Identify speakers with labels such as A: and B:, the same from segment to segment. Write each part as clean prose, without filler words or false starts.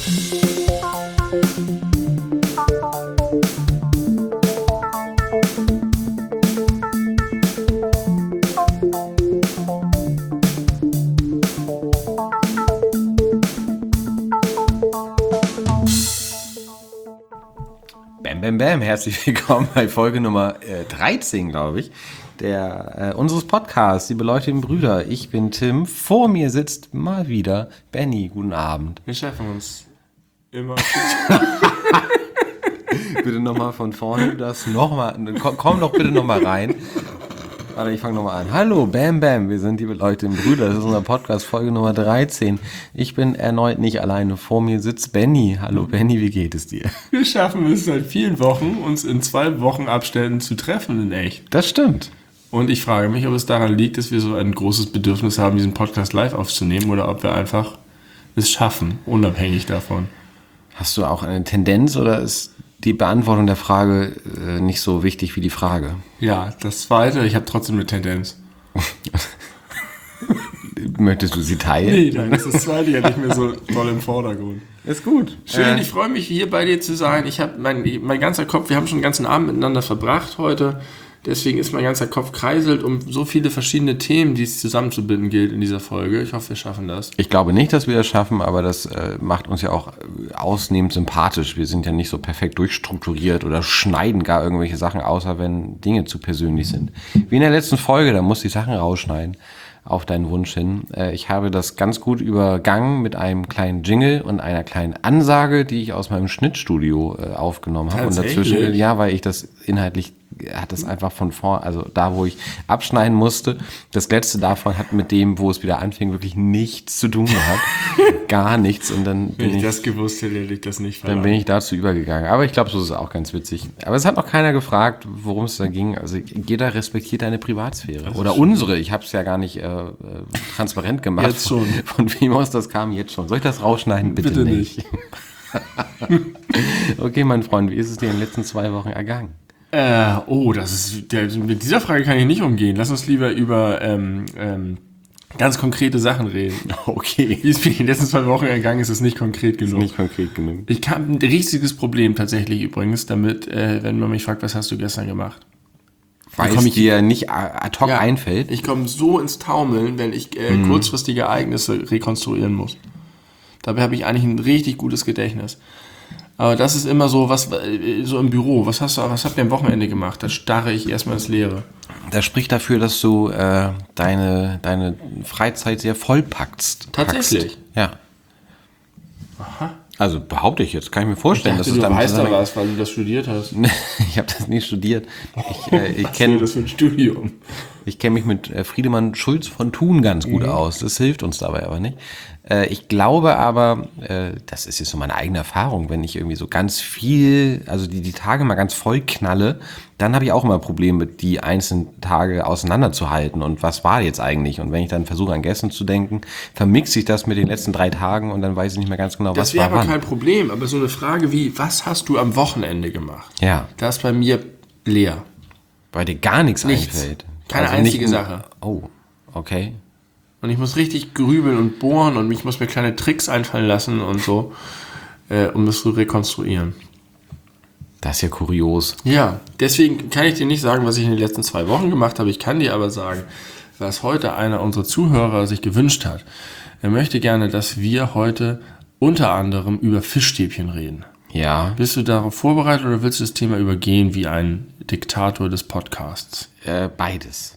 A: Bam, bam, herzlich willkommen bei Folge Nummer 13, glaube ich, unseres Podcasts, liebe Leute und Brüder. Ich bin Tim, vor mir sitzt mal wieder Benny. Guten Abend.
B: Wir schaffen uns immer.
A: Bitte nochmal von vorne, komm doch bitte nochmal rein. Warte, ich fange nochmal an. Hallo, Bam Bam, wir sind liebe Leute und Brüder, das ist unser Podcast, Folge Nummer 13. Ich bin erneut nicht alleine, vor mir sitzt Benny. Hallo Benny, wie geht es dir?
B: Wir schaffen es seit vielen Wochen, uns in 2 Wochen Abständen zu treffen in echt.
A: Das stimmt.
B: Und ich frage mich, ob es daran liegt, dass wir so ein großes Bedürfnis haben, diesen Podcast live aufzunehmen, oder ob wir einfach es schaffen, unabhängig davon.
A: Hast du auch eine Tendenz oder ist die Beantwortung der Frage nicht so wichtig wie die Frage?
B: Ja, das zweite, ich habe trotzdem eine Tendenz.
A: Möchtest du sie teilen?
B: Nee, dann ist das zweite ja nicht mehr so toll im Vordergrund.
A: Ist gut.
B: Schön, ich freue mich, hier bei dir zu sein. Ich habe mein ganzer Kopf, wir haben schon den ganzen Abend miteinander verbracht heute. Deswegen ist mein ganzer Kopf kreiselt um so viele verschiedene Themen, die es zusammenzubinden gilt in dieser Folge. Ich hoffe, wir schaffen das.
A: Ich glaube nicht, dass wir das schaffen, aber das macht uns ja auch ausnehmend sympathisch. Wir sind ja nicht so perfekt durchstrukturiert oder schneiden gar irgendwelche Sachen, außer wenn Dinge zu persönlich sind. Wie in der letzten Folge, da musst du die Sachen rausschneiden. Auf deinen Wunsch hin. Ich habe das ganz gut übergangen mit einem kleinen Jingle und einer kleinen Ansage, die ich aus meinem Schnittstudio aufgenommen habe. Und dazwischen, ja, weil ich das inhaltlich hat das einfach von vorn, also da, wo ich abschneiden musste, das letzte davon hat mit dem, wo es wieder anfing, wirklich nichts zu tun gehabt. Gar nichts. Und dann
B: Wenn ich das gewusst hätte, hätte ich das nicht verlangt.
A: Dann bin ich dazu übergegangen. Aber ich glaube, so ist es auch ganz witzig. Aber es hat noch keiner gefragt, worum es da ging. Also jeder respektiert deine Privatsphäre. Oder unsere. Ich habe es ja gar nicht transparent gemacht.
B: Jetzt schon.
A: Von wem aus das kam, jetzt schon. Soll ich das rausschneiden? Bitte nicht. Okay, mein Freund, wie ist es dir in den letzten 2 Wochen ergangen?
B: Mit dieser Frage kann ich nicht umgehen. Lass uns lieber über ganz konkrete Sachen reden.
A: Okay.
B: Wie es mir in den letzten 2 Wochen ergangen ist, ist nicht konkret genug.
A: Nicht konkret genug.
B: Ich habe ein riesiges Problem tatsächlich übrigens damit, wenn man mich fragt, was hast du gestern gemacht?
A: Weil es dir nicht ad hoc einfällt?
B: Ich komme so ins Taumeln, wenn ich kurzfristige Ereignisse rekonstruieren muss. Dabei habe ich eigentlich ein richtig gutes Gedächtnis. Aber das ist immer so, was so im Büro. Was habt ihr am Wochenende gemacht? Da starre ich erstmal ins Leere.
A: Das spricht dafür, dass du deine Freizeit sehr vollpackst.
B: Tatsächlich?
A: Ja.
B: Aha.
A: Also behaupte ich jetzt, kann ich mir vorstellen,
B: dass du weißt da was, weil du das studiert hast.
A: Ich habe das nie studiert.
B: Ich kenne das für ein Studium.
A: Ich kenne mich mit Friedemann Schulz von Thun ganz gut aus. Das hilft uns dabei aber nicht. Ich glaube aber, das ist jetzt so meine eigene Erfahrung, wenn ich irgendwie so ganz viel, also die Tage mal ganz voll knalle, dann habe ich auch immer Probleme mit die einzelnen Tage auseinanderzuhalten und was war jetzt eigentlich? Und wenn ich dann versuche an gestern zu denken, vermixe ich das mit den letzten 3 Tagen und dann weiß ich nicht mehr ganz genau, was war
B: Das wäre aber kein Problem, aber so eine Frage wie, was hast du am Wochenende gemacht?
A: Ja.
B: Das ist bei mir leer.
A: Weil dir gar nichts einfällt.
B: Keine einzige Sache.
A: Oh, okay.
B: Und ich muss richtig grübeln und bohren und ich muss mir kleine Tricks einfallen lassen und so, um das zu rekonstruieren.
A: Das ist ja kurios.
B: Ja, deswegen kann ich dir nicht sagen, was ich in den letzten 2 Wochen gemacht habe. Ich kann dir aber sagen, was heute einer unserer Zuhörer sich gewünscht hat. Er möchte gerne, dass wir heute unter anderem über Fischstäbchen reden.
A: Ja.
B: Bist du darauf vorbereitet oder willst du das Thema übergehen wie ein Diktator des Podcasts?
A: Beides.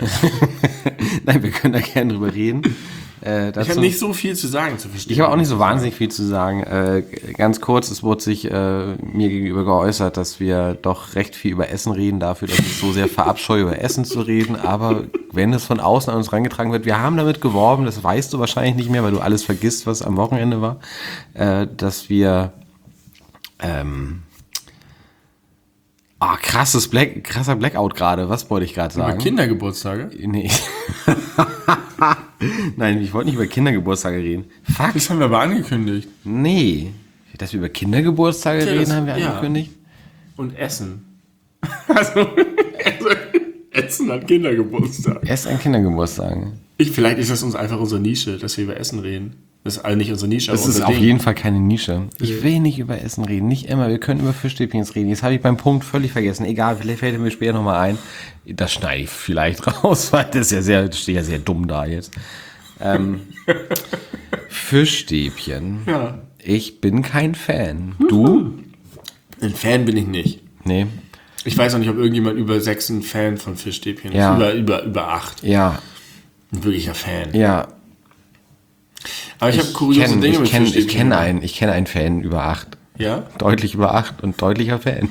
A: Nein, wir können da gerne drüber reden.
B: Ich habe nicht so viel zu sagen zu Fischstäbchen.
A: Ich habe auch nicht so wahnsinnig viel zu sagen. Ganz kurz, es wurde sich mir gegenüber geäußert, dass wir doch recht viel über Essen reden, dafür, dass ich so sehr verabscheue, über Essen zu reden. Aber wenn es von außen an uns herangetragen wird, wir haben damit geworben, das weißt du wahrscheinlich nicht mehr, weil du alles vergisst, was am Wochenende war, dass wir krasser Blackout gerade. Was wollte ich gerade sagen?
B: Über Kindergeburtstage?
A: Nee. Nein, ich wollte nicht über Kindergeburtstage reden. Fuck.
B: Das haben wir aber angekündigt.
A: Nee. Dass wir über Kindergeburtstage reden, haben wir angekündigt.
B: Und Essen. Also Essen an Kindergeburtstagen.
A: Essen an Kindergeburtstagen.
B: Vielleicht ist das einfach unsere Nische, dass wir über Essen reden. Das ist also nicht unsere Nische.
A: Das ist auf jeden Fall keine Nische. Ich will nicht über Essen reden, nicht immer. Wir können über Fischstäbchen reden. Jetzt habe ich beim Punkt völlig vergessen. Egal, vielleicht fällt mir später nochmal ein. Das schneide ich vielleicht raus, weil das ja steht ja sehr dumm da jetzt. Fischstäbchen. Ja. Ich bin kein Fan. Du?
B: Ein Fan bin ich nicht.
A: Nee.
B: Ich weiß auch nicht, ob irgendjemand über 6 ein Fan von Fischstäbchen ist. Über 8.
A: Ja.
B: Ein wirklicher Fan.
A: Ja.
B: Aber ich habe kuriose Dinge mit Fischstäbchen.
A: Ich kenne einen Fan über 8.
B: Ja?
A: Deutlich über 8 und deutlicher Fan.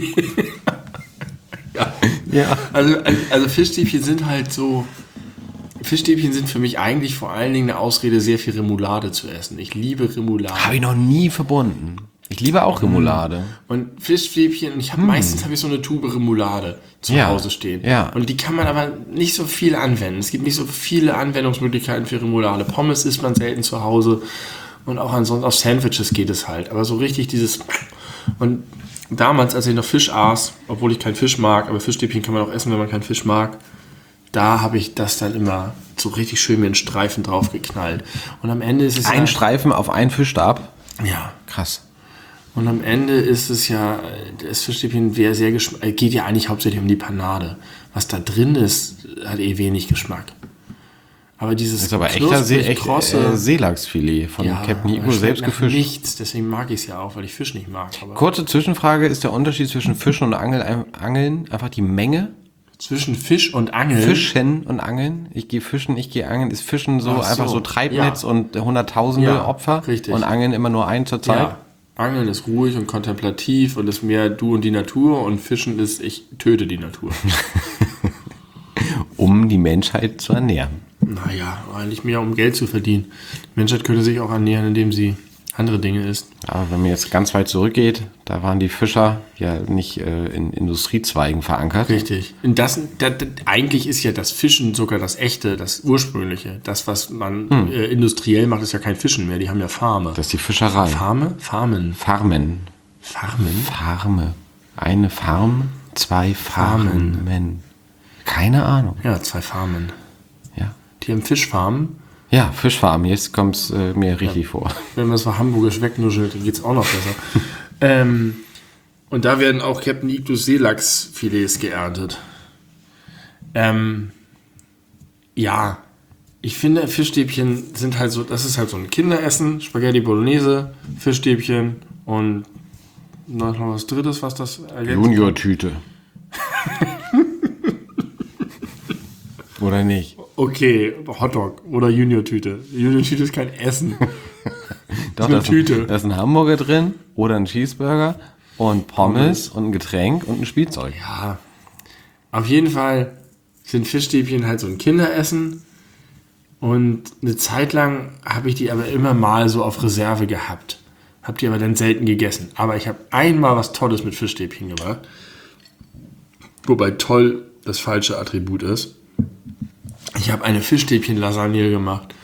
B: Ja. Also Fischstäbchen sind halt so... Fischstäbchen sind für mich eigentlich vor allen Dingen eine Ausrede, sehr viel Remoulade zu essen. Ich liebe Remoulade.
A: Habe ich noch nie verbunden. Ich liebe auch Remoulade.
B: Und Fischstäbchen, meistens habe ich so eine Tube Remoulade zu Hause stehen.
A: Ja.
B: Und die kann man aber nicht so viel anwenden. Es gibt nicht so viele Anwendungsmöglichkeiten für Remoulade. Pommes isst man selten zu Hause und auch ansonsten auf Sandwiches geht es halt. Aber so richtig dieses... Und damals, als ich noch Fisch aß, obwohl ich keinen Fisch mag, aber Fischstäbchen kann man auch essen, wenn man keinen Fisch mag, da habe ich das dann immer so richtig schön mit einen Streifen drauf geknallt. Und am Ende ist es
A: ein Streifen auf einen Fischstab?
B: Ja.
A: Krass.
B: Und am Ende ist es ja, das Fischstäbchen geht ja eigentlich hauptsächlich um die Panade. Was da drin ist, hat wenig Geschmack. Aber dieses
A: das ist aber echter Seelachsfilet von Captain Nico selbst gefischt.
B: Nichts, deswegen mag ich es ja auch, weil ich Fisch nicht mag. Aber
A: kurze Zwischenfrage, ist der Unterschied zwischen Fischen und Angeln einfach die Menge?
B: Zwischen Fisch und Angeln?
A: Fischen und Angeln. Ich gehe fischen, ich gehe angeln. Ist Fischen einfach so Treibnetz und Hunderttausende Opfer?
B: Richtig.
A: Und Angeln immer nur ein zur Zeit?
B: Ja. Angeln ist ruhig und kontemplativ und ist mehr du und die Natur und Fischen ist, ich töte die Natur.
A: Um die Menschheit zu ernähren.
B: Naja, eigentlich mehr um Geld zu verdienen. Die Menschheit könnte sich auch ernähren, indem sie andere Dinge isst.
A: Aber wenn man jetzt ganz weit zurückgeht, da waren die Fischer ja nicht in Industriezweigen verankert.
B: Richtig. Und eigentlich ist ja das Fischen sogar das Echte, das Ursprüngliche. Das, was man industriell macht, ist ja kein Fischen mehr. Die haben ja Farme.
A: Das ist die Fischerei.
B: Farme? Farmen.
A: Farme. Eine Farm, 2 Farmen. Keine Ahnung.
B: Ja, 2 Farmen.
A: Ja.
B: Die haben Fischfarmen.
A: Ja, Fischfarmen, jetzt kommt es mir richtig vor.
B: Wenn man es mal hamburgisch wegnuschelt, dann geht es auch noch besser. Und da werden auch Captain Ictus Seelachsfilets geerntet. Ja, ich finde, Fischstäbchen sind halt so, das ist halt so ein Kinderessen, Spaghetti Bolognese, Fischstäbchen und noch was Drittes, was das ergänzt.
A: Junior-Tüte. Oder nicht?
B: Okay, Hotdog oder Junior-Tüte. Junior-Tüte ist kein Essen.
A: Doch, da ist ein Hamburger drin oder ein Cheeseburger und Pommes und ein Getränk und ein Spielzeug.
B: Ja, auf jeden Fall sind Fischstäbchen halt so ein Kinderessen und eine Zeit lang habe ich die aber immer mal so auf Reserve gehabt. Habe die aber dann selten gegessen. Aber ich habe einmal was Tolles mit Fischstäbchen gemacht. Wobei toll das falsche Attribut ist. Ich habe eine Fischstäbchen-Lasagne gemacht.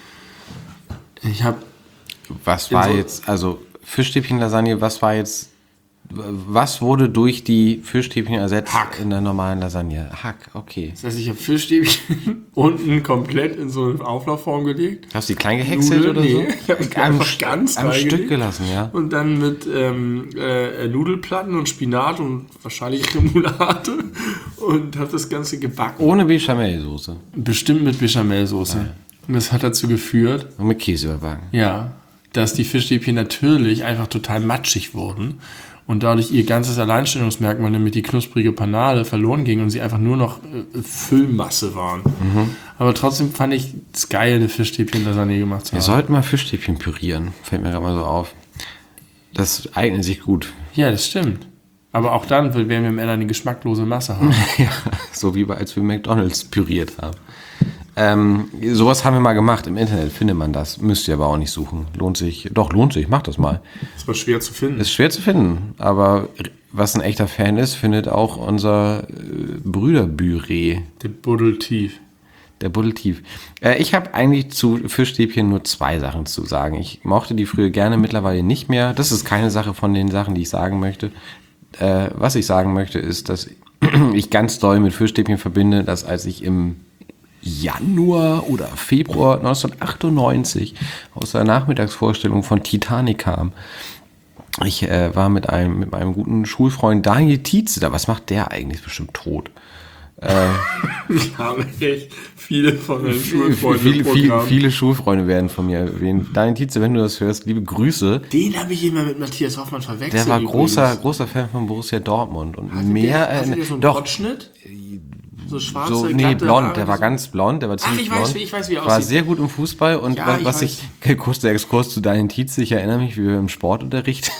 A: Was war jetzt, also Fischstäbchen-Lasagne, was wurde durch die Fischstäbchen ersetzt
B: Hack.
A: In der normalen Lasagne? Hack, okay.
B: Das heißt, ich habe Fischstäbchen unten komplett in so eine Auflaufform gelegt.
A: Hast du die klein gehäckselt oder so?
B: Ich habe es einfach ganz
A: am Stück gelassen, ja.
B: Und dann mit Nudelplatten und Spinat und wahrscheinlich Remoulade und habe das Ganze gebacken.
A: Ohne Bechamelsoße.
B: Bestimmt mit Bechamelsoße. Ja. Und das hat dazu geführt...
A: Und mit Käse überbacken.
B: Ja, dass die Fischstäbchen natürlich einfach total matschig wurden und dadurch ihr ganzes Alleinstellungsmerkmal, nämlich die knusprige Panade, verloren ging und sie einfach nur noch Füllmasse waren. Mhm. Aber trotzdem fand ich es geil, eine Fischstäbchen-Lasagne gemacht zu haben.
A: Wir sollten mal Fischstäbchen pürieren, fällt mir gerade mal so auf. Das eignet sich gut.
B: Ja, das stimmt. Aber auch dann werden wir im Ende eine geschmacklose Masse haben.
A: Ja, so wie als wir McDonald's püriert haben. Sowas haben wir mal gemacht. Im Internet findet man das. Müsst ihr aber auch nicht suchen. Lohnt sich. Doch, lohnt sich. Macht das mal.
B: Das war schwer zu finden.
A: Ist schwer zu finden. Aber was ein echter Fan ist, findet auch unser Brüderbüree.
B: Der Buddeltief.
A: Der Buddeltief. Ich habe eigentlich zu Fischstäbchen nur 2 Sachen zu sagen. Ich mochte die früher gerne, mittlerweile nicht mehr. Das ist keine Sache von den Sachen, die ich sagen möchte. Was ich sagen möchte, ist, dass ich ganz doll mit Fischstäbchen verbinde, dass als ich im Januar oder Februar 1998 aus der Nachmittagsvorstellung von Titanic kam. Ich war mit meinem guten Schulfreund Daniel Tietze da. Was macht der eigentlich? Ist bestimmt tot.
B: Ich habe echt viele von meinen Schulfreunden.
A: Viele Schulfreunde werden von mir erwähnt. Daniel Tietze, wenn du das hörst, liebe Grüße.
B: Den habe ich immer mit Matthias Hoffmann verwechselt.
A: Der war großer Fan von Borussia Dortmund. Und hatte der
B: so einen
A: doch.
B: Blondschnitt? So schwarze,
A: So, nee, blond, der war ganz blond, der war ziemlich blond.
B: Ich weiß, wie er
A: war
B: aussieht.
A: sehr gut im Fußball und
B: Ja,
A: kurzer Exkurs zu Daniel Tietze, ich erinnere mich, wie wir im Sportunterricht,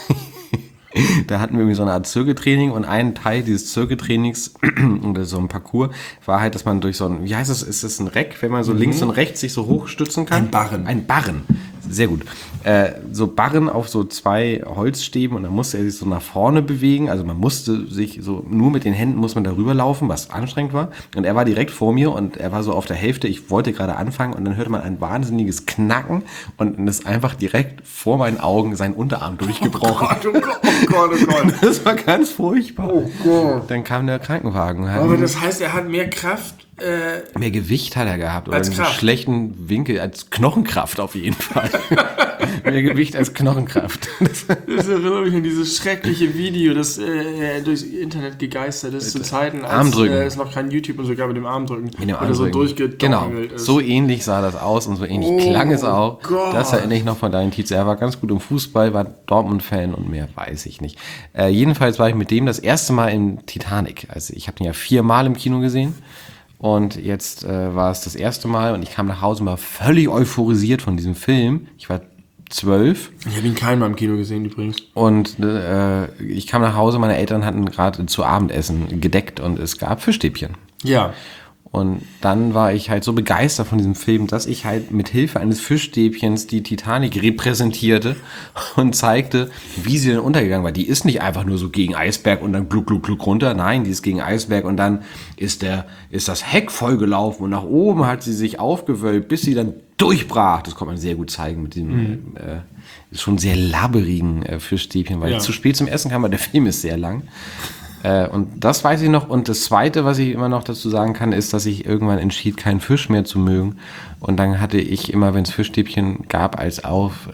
A: da hatten wir irgendwie so eine Art Zirkeltraining und ein Teil dieses Zirkeltrainings oder so ein Parcours war halt, dass man durch so ein, wie heißt das, ist das ein Reck, wenn man so links und rechts sich so hochstützen kann? Ein Barren, sehr gut. So Barren auf so 2 Holzstäben und dann musste er sich so nach vorne bewegen, also man musste sich so, nur mit den Händen muss man darüber laufen, was anstrengend war und er war direkt vor mir und er war so auf der Hälfte, ich wollte gerade anfangen und dann hörte man ein wahnsinniges Knacken und dann ist einfach direkt vor meinen Augen sein Unterarm durchgebrochen.
B: Oh Gott.
A: Das war ganz furchtbar.
B: Oh Gott.
A: Dann kam der Krankenwagen.
B: Aber das heißt, er hat mehr Kraft.
A: Mehr Gewicht hat er gehabt. Oder
B: Als
A: einen
B: Kraft.
A: schlechten Winkel, als Knochenkraft auf jeden Fall. Mehr Gewicht als Knochenkraft.
B: Das erinnert mich an dieses schreckliche Video, das durchs Internet gegeistert ist, zu Zeiten, als
A: Armdrücken.
B: Es noch kein YouTube und sogar mit dem Armdrücken.
A: Mit dem
B: Oder so
A: Armdrücken.
B: durchgedongelt
A: Genau,
B: ist.
A: so ähnlich sah das aus und so ähnlich klang es auch.
B: Gott.
A: Das erinnere ich noch von Daniel Tietze. Er war ganz gut im Fußball, war Dortmund-Fan und mehr weiß ich nicht. Jedenfalls war ich mit dem das erste Mal in Titanic. Also ich habe den ja 4 Mal im Kino gesehen. Und jetzt war es das erste Mal und ich kam nach Hause mal völlig euphorisiert von diesem Film. Ich war 12.
B: Ich habe ihn keinmal im Kino gesehen übrigens.
A: Und ich kam nach Hause, meine Eltern hatten gerade zu Abendessen gedeckt und es gab Fischstäbchen.
B: Ja.
A: Und dann war ich halt so begeistert von diesem Film, dass ich halt mit Hilfe eines Fischstäbchens die Titanic repräsentierte und zeigte, wie sie denn untergegangen war. Die ist nicht einfach nur so gegen Eisberg und dann gluck, gluck, gluck runter. Nein, die ist gegen Eisberg und dann ist das Heck vollgelaufen und nach oben hat sie sich aufgewölbt, bis sie dann durchbrach. Das konnte man sehr gut zeigen mit diesem schon sehr labberigen Fischstäbchen, weil ich zu spät zum Essen kam, weil der Film ist sehr lang. Und das weiß ich noch. Und das Zweite, was ich immer noch dazu sagen kann, ist, dass ich irgendwann entschied, keinen Fisch mehr zu mögen. Und dann hatte ich immer, wenn es Fischstäbchen gab, als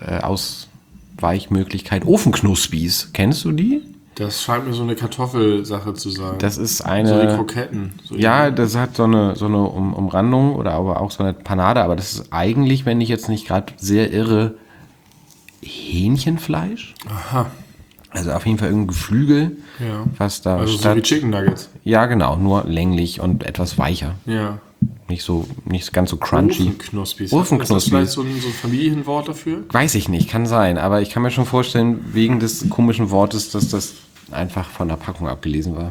A: Ausweichmöglichkeit Ofenknuspis. Kennst du die?
B: Das scheint mir so eine Kartoffelsache zu sein.
A: Das ist
B: so
A: eine...
B: die Kroketten. So
A: ja, das hat so eine Umrandung oder aber auch so eine Panade. Aber das ist eigentlich, wenn ich jetzt nicht gerade sehr irre, Hähnchenfleisch.
B: Aha.
A: Also auf jeden Fall irgendein Geflügel,
B: Ja.
A: was da
B: Also so wie Chicken Nuggets.
A: Ja, genau, nur länglich und etwas weicher.
B: Ja.
A: Nicht ganz so crunchy.
B: Ofenknuspis.
A: Ofenknuspis.
B: Ist das vielleicht so ein Familienwort dafür?
A: Weiß ich nicht, kann sein. Aber ich kann mir schon vorstellen, wegen des komischen Wortes, dass das einfach von der Packung abgelesen war.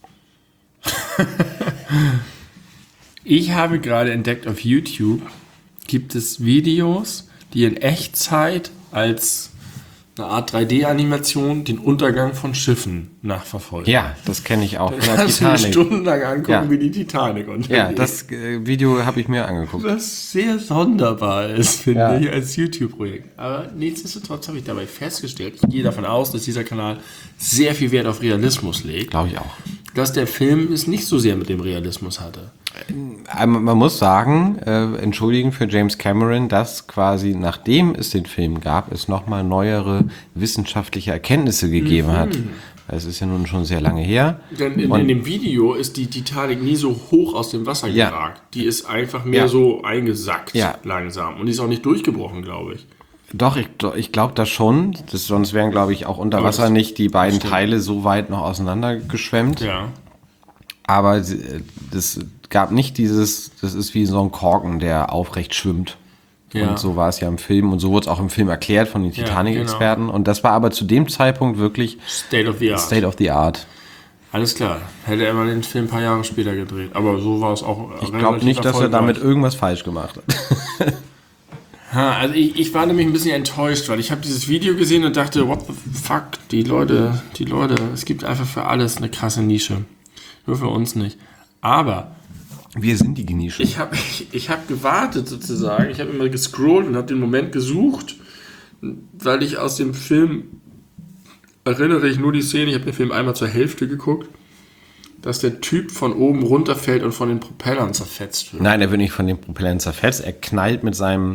B: Ich habe gerade entdeckt, auf YouTube gibt es Videos, die in Echtzeit als eine Art 3D-Animation den Untergang von Schiffen nachverfolgen.
A: Ja, das kenne ich auch.
B: Da kannst du dir stundenlang angucken, wie die Titanic untergeht.
A: Ja, das Video habe ich mir angeguckt.
B: Was sehr sonderbar ist, finde ich, als YouTube-Projekt. Aber nichtsdestotrotz habe ich dabei festgestellt, ich gehe davon aus, dass dieser Kanal sehr viel Wert auf Realismus legt.
A: Glaube ich auch.
B: Dass der Film es nicht so sehr mit dem Realismus hatte.
A: Man muss sagen, entschuldigen für James Cameron, dass quasi nachdem es den Film gab, es nochmal neuere wissenschaftliche Erkenntnisse gegeben hat. Es ist ja nun schon sehr lange her.
B: Denn in dem Video ist die Titanic nie so hoch aus dem Wasser geragt. Die ist einfach mehr so eingesackt langsam. Und die ist auch nicht durchgebrochen, glaube ich.
A: Doch, ich glaube das schon. Sonst wären, glaube ich, auch unter Wasser nicht die beiden Teile so weit noch auseinander geschwemmt.
B: Ja.
A: Aber das gab nicht das ist wie so ein Korken, der aufrecht schwimmt.
B: Ja.
A: Und so war es ja im Film. Und so wurde es auch im Film erklärt von den Titanic-Experten. Und das war aber zu dem Zeitpunkt wirklich
B: State of the Art. Alles klar. Hätte er mal den Film ein paar Jahre später gedreht. Aber so war es auch.
A: Ich glaube nicht, dass er damit irgendwas falsch gemacht hat.
B: Also ich war nämlich ein bisschen enttäuscht, weil ich habe dieses Video gesehen und dachte, what the fuck, die Leute, es gibt einfach für alles eine krasse Nische. Nur für uns nicht. Aber
A: wir sind die Nische.
B: ich hab gewartet sozusagen. Ich habe immer gescrollt und habe den Moment gesucht, weil ich aus dem Film erinnere ich nur die Szene. Ich habe den Film einmal zur Hälfte geguckt, dass der Typ von oben runterfällt und von den Propellern zerfetzt wird.
A: Nein, er wird nicht von den Propellern zerfetzt. Er knallt mit seinem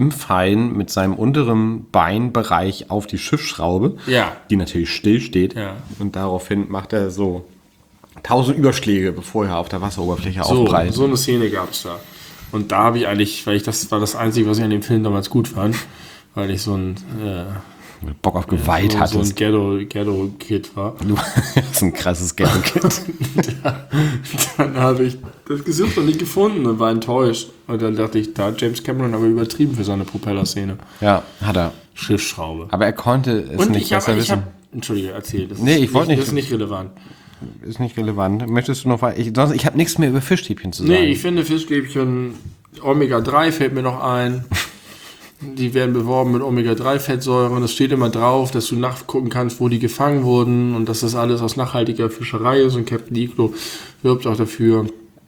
A: unteren Beinbereich auf die Schiffsschraube,
B: Ja.
A: die natürlich still steht.
B: Ja.
A: Und daraufhin macht er so 1000 Überschläge, bevor er auf der Wasseroberfläche aufprallt.
B: So eine Szene gab es da. Und da habe ich eigentlich, das war das Einzige, was ich an dem Film damals gut fand, weil ich so ein
A: Bock auf Gewalt
B: so
A: hattest.
B: ein Ghetto-Kid war.
A: Du bist ein krasses Ghetto-Kind.
B: Dann habe ich das gesucht und nicht gefunden und war enttäuscht. Und dann dachte ich, da hat James Cameron aber übertrieben für seine Propellerszene.
A: Ja, hat er.
B: Schiffsschraube.
A: Aber er konnte es
B: Und
A: nicht besser wissen.
B: Entschuldige, erzähl. Das
A: Nee, ich wollte nicht.
B: Das ist nicht relevant.
A: Ist nicht relevant. Möchtest du noch was? Ich habe nichts mehr über Fischstäbchen zu sagen.
B: Nee, ich finde Fischstäbchen, Omega-3 fällt mir noch ein. Die werden beworben mit Omega-3-Fettsäuren. Das steht immer drauf, dass du nachgucken kannst, wo die gefangen wurden und dass das alles aus nachhaltiger Fischerei ist. Und Captain Iglo wirbt auch dafür.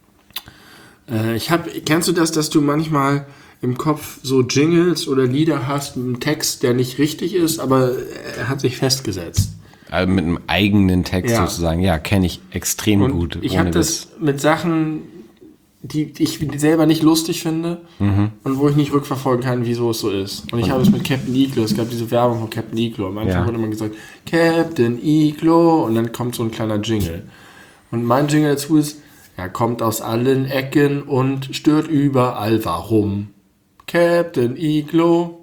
B: Kennst du das, dass du manchmal im Kopf so Jingles oder Lieder hast mit einem Text, der nicht richtig ist, aber er hat sich festgesetzt?
A: Also mit einem eigenen Text
B: Ja.
A: sozusagen. Ja, kenne ich extrem
B: Und
A: gut.
B: ich habe das mit Sachen, die ich selber nicht lustig finde und wo ich nicht rückverfolgen kann, wieso es so ist. Und ich habe es mit Captain Iglo, es gab diese Werbung von Captain Iglo. Am Anfang wurde immer gesagt, Captain Iglo, und dann kommt so ein kleiner Jingle. Und mein Jingle dazu ist, er kommt aus allen Ecken und stört überall. Warum? Captain Iglo.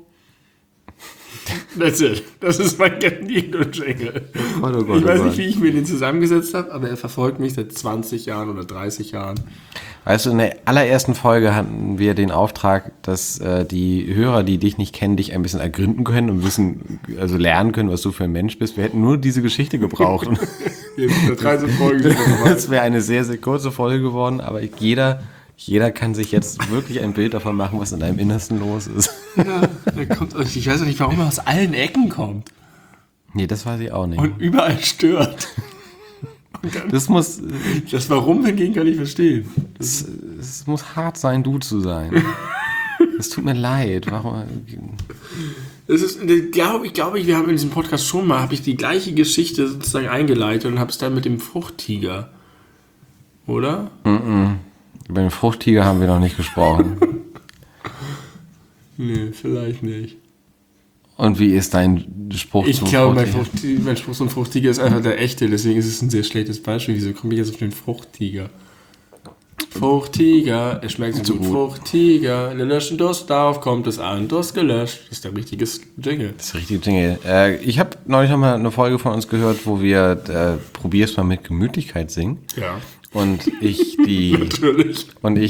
B: That's it. Das ist mein Captain Iglo-Jingle.
A: Oh Gott,
B: Ich weiß
A: oh
B: nicht,
A: Gott.
B: wie ich mir den zusammengesetzt habe, aber er verfolgt mich seit 20 Jahren oder 30 Jahren.
A: Weißt du, in der allerersten Folge hatten wir den Auftrag, dass die Hörer, die dich nicht kennen, dich ein bisschen ergründen können und also lernen können, was du für ein Mensch bist. Wir hätten nur diese Geschichte gebraucht. Und
B: Jetzt sind 13 Folgen. sind wir vorbei.
A: das wäre eine sehr, sehr kurze Folge geworden, aber jeder kann sich jetzt wirklich ein Bild davon machen, was in deinem Innersten los ist.
B: Ja, ich weiß auch nicht, warum er aus allen Ecken kommt
A: Nee, das weiß ich auch nicht.
B: und überall stört.
A: Das muss
B: Warum hingegen kann ich verstehen.
A: es muss hart sein, du zu sein. Es tut mir leid. Warum?
B: Das ist, glaube ich, wir haben in diesem Podcast schon mal, habe ich die gleiche Geschichte sozusagen eingeleitet und habe es dann mit dem Fruchttiger. Oder?
A: Über den Fruchttiger haben wir noch nicht gesprochen.
B: Nee, vielleicht nicht.
A: Und wie ist dein Spruch
B: Ich
A: zum
B: glaube,
A: Fruchttiger?
B: mein Spruch zum Fruchtiger ist einfach der echte, deswegen ist es ein sehr schlechtes Beispiel. Wieso komme ich jetzt auf den Fruchttiger? Fruchttiger, es schmeckt so gut. Fruchttiger, der löschen Durst, darauf kommt es an. Durst gelöscht. Das ist der richtige Jingle.
A: Das ist der richtige Jingle. Ich habe neulich noch mal eine Folge von uns gehört, wo wir probier's mal mit Gemütlichkeit singen.
B: Ja.
A: Und ich
B: Natürlich.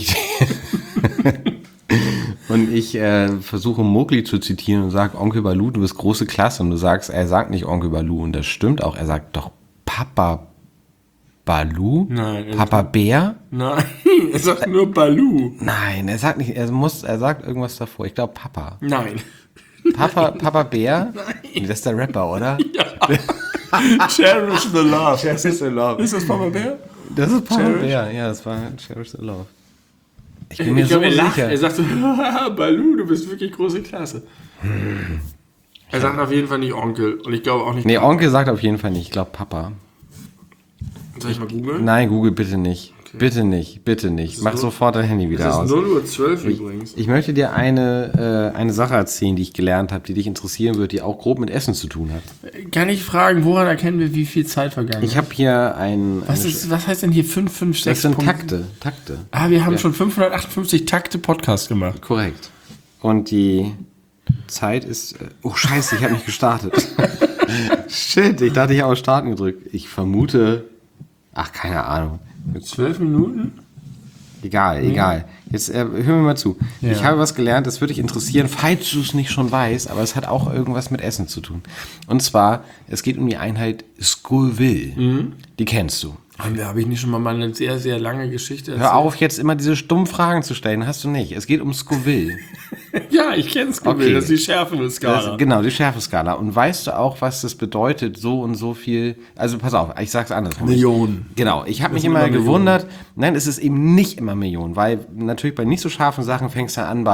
A: Und ich versuche Mowgli zu zitieren und sage, Onkel Balu, du bist große Klasse. Und du sagst, er sagt nicht Onkel Balu. Und das stimmt auch. Er sagt doch Papa Balu?
B: Nein.
A: Papa Bär?
B: Nein, er sagt nur Balu.
A: Nein, er sagt nicht, er sagt irgendwas davor. Ich glaube Papa.
B: Nein.
A: Papa Bär? Nein. Das ist der Rapper, oder?
B: Cherish the Love.
A: Cherish the Love.
B: Ist das Papa Bär?
A: Das ist Papa
B: Cherish?
A: Bär. Ja, das war Cherish the Love. Ich bin mir
B: Ich
A: so
B: glaube, er lacht.
A: sicher.
B: Er sagt so, Balu, du bist wirklich große Klasse. Er sagt auf jeden Fall nicht Onkel. Und ich glaube auch nicht.
A: Nee, Onkel sagt auf jeden Fall nicht. Ich glaube Papa.
B: Soll ich mal googeln?
A: Nein, Google bitte nicht. Bitte nicht, bitte nicht. Mach sofort dein Handy wieder
B: Das
A: aus.
B: ist 0:12 Uhr übrigens.
A: Ich möchte dir eine Sache erzählen, die ich gelernt habe, die dich interessieren wird, die auch grob mit Essen zu tun hat.
B: Kann ich fragen, woran erkennen wir, wie viel Zeit vergangen
A: Ich habe hier
B: Was heißt denn hier 5, 5, 6
A: das sind
B: Punkte?
A: Takte.
B: Ah, wir haben schon 558 Takte Podcast gemacht.
A: Korrekt. Und die Zeit ist... Oh, scheiße, ich habe nicht gestartet. Shit, ich dachte, ich habe auf Starten gedrückt. Ich vermute... Ach, keine Ahnung.
B: 12 Minuten?
A: Egal. Jetzt hör mir mal zu.
B: Ja.
A: Ich habe was gelernt, das würde dich interessieren, falls du es nicht schon weißt, aber es hat auch irgendwas mit Essen zu tun. Und zwar, es geht um die Einheit Scoville. Die kennst du.
B: Habe ich nicht schon mal eine sehr, sehr lange Geschichte erzählt?
A: Hör auf, jetzt immer diese stummen Fragen zu stellen. Hast du nicht. Es geht um Scoville.
B: Ja, ich kenne es.
A: Okay.
B: Das ist die Schärfenskala.
A: Genau, die Schärfeskala. Und weißt du auch, was das bedeutet, so und so viel... Also pass auf, ich sag's andersrum.
B: Millionen.
A: Genau, ich habe mich
B: sind
A: immer
B: immer
A: gewundert. Nein, es ist eben nicht immer Millionen, weil natürlich bei nicht so scharfen Sachen fängst du an bei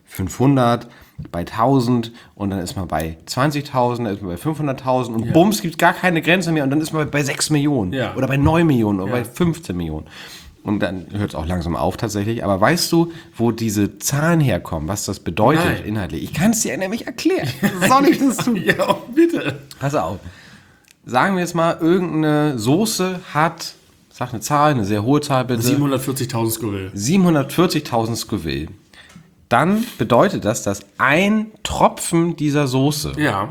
A: 500, bei 1000 und dann ist man bei 20.000, dann ist man bei 500.000 und bums, gibt gar keine Grenze mehr und dann ist man bei 6 Millionen oder bei 9 Millionen oder bei 15 Millionen. Und dann hört es auch langsam auf tatsächlich. Aber weißt du, wo diese Zahlen herkommen, was das bedeutet inhaltlich? Ich kann es dir nämlich erklären. Soll ich das tun?
B: Ja, bitte.
A: Pass auf. Sagen wir jetzt mal, irgendeine Soße hat, sag eine Zahl, eine sehr hohe Zahl bitte.
B: 740.000 Scoville.
A: 740.000 Scoville. Dann bedeutet das, dass ein Tropfen dieser Soße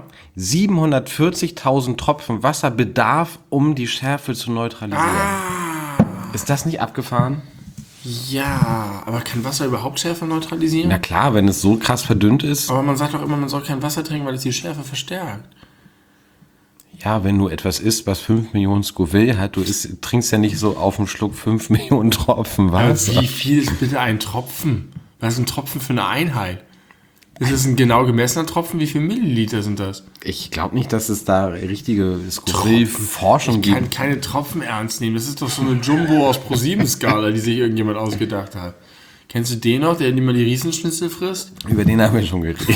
A: 740.000 Tropfen Wasser bedarf, um die Schärfe zu neutralisieren. Ist das nicht abgefahren?
B: Ja, aber kann Wasser überhaupt Schärfe neutralisieren?
A: Na klar, wenn es so krass verdünnt ist.
B: Aber man sagt doch immer, man soll kein Wasser trinken, weil es die Schärfe verstärkt.
A: Ja, wenn du etwas isst, was 5 Millionen Scoville hat, trinkst ja nicht so auf einen Schluck 5 Millionen Tropfen Wasser.
B: Aber wie viel ist bitte ein Tropfen? Was ist ein Tropfen für eine Einheit? Ist es ein genau gemessener Tropfen? Wie viele Milliliter sind das?
A: Ich glaube nicht, dass es da richtige Scoville-Forschung gibt.
B: Ich kann keine Tropfen ernst nehmen. Das ist doch so eine Jumbo aus Pro-7-Skala, die sich irgendjemand ausgedacht hat. Kennst du den noch, der immer die Riesenschnitzel frisst?
A: Über den haben wir schon geredet.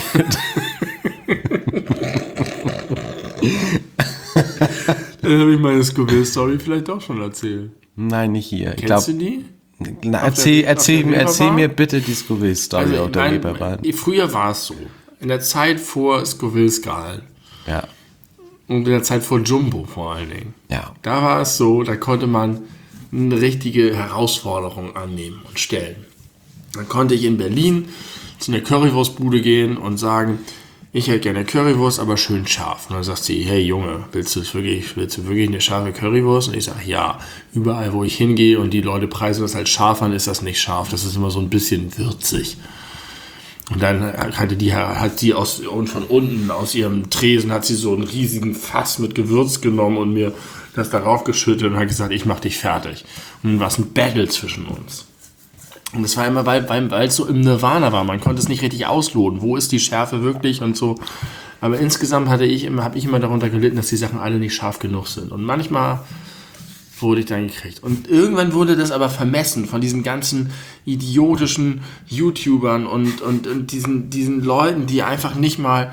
B: Dann habe ich meine Scoville-Story vielleicht doch schon erzählt.
A: Nein, nicht hier.
B: Kennst du die?
A: Erzähl mir bitte die Scoville-Story auf der Reeperbahn.
B: Früher war es so. In der Zeit vor Scoville-Skalen.
A: Ja.
B: Und in der Zeit vor Jumbo vor allen Dingen.
A: Ja.
B: Da war es so, da konnte man eine richtige Herausforderung annehmen und stellen. Dann konnte ich in Berlin zu einer Currywurstbude gehen und sagen, ich hätte gerne Currywurst, aber schön scharf. Und dann sagt sie, hey Junge, willst du wirklich eine scharfe Currywurst? Und ich sage, ja, überall wo ich hingehe und die Leute preisen das als scharf an, ist das nicht scharf. Das ist immer so ein bisschen würzig. Und dann hat die von unten aus ihrem Tresen hat sie so einen riesigen Fass mit Gewürz genommen und mir das darauf geschüttet und hat gesagt, ich mach dich fertig. Und dann war es ein Battle zwischen uns. Und das war immer, weil es so im Nirvana war. Man konnte es nicht richtig ausloten. Wo ist die Schärfe wirklich und so. Aber insgesamt habe ich immer darunter gelitten, dass die Sachen alle nicht scharf genug sind. Und manchmal wurde ich dann gekriegt. Und irgendwann wurde das aber vermessen von diesen ganzen idiotischen YouTubern und diesen Leuten, die einfach nicht mal...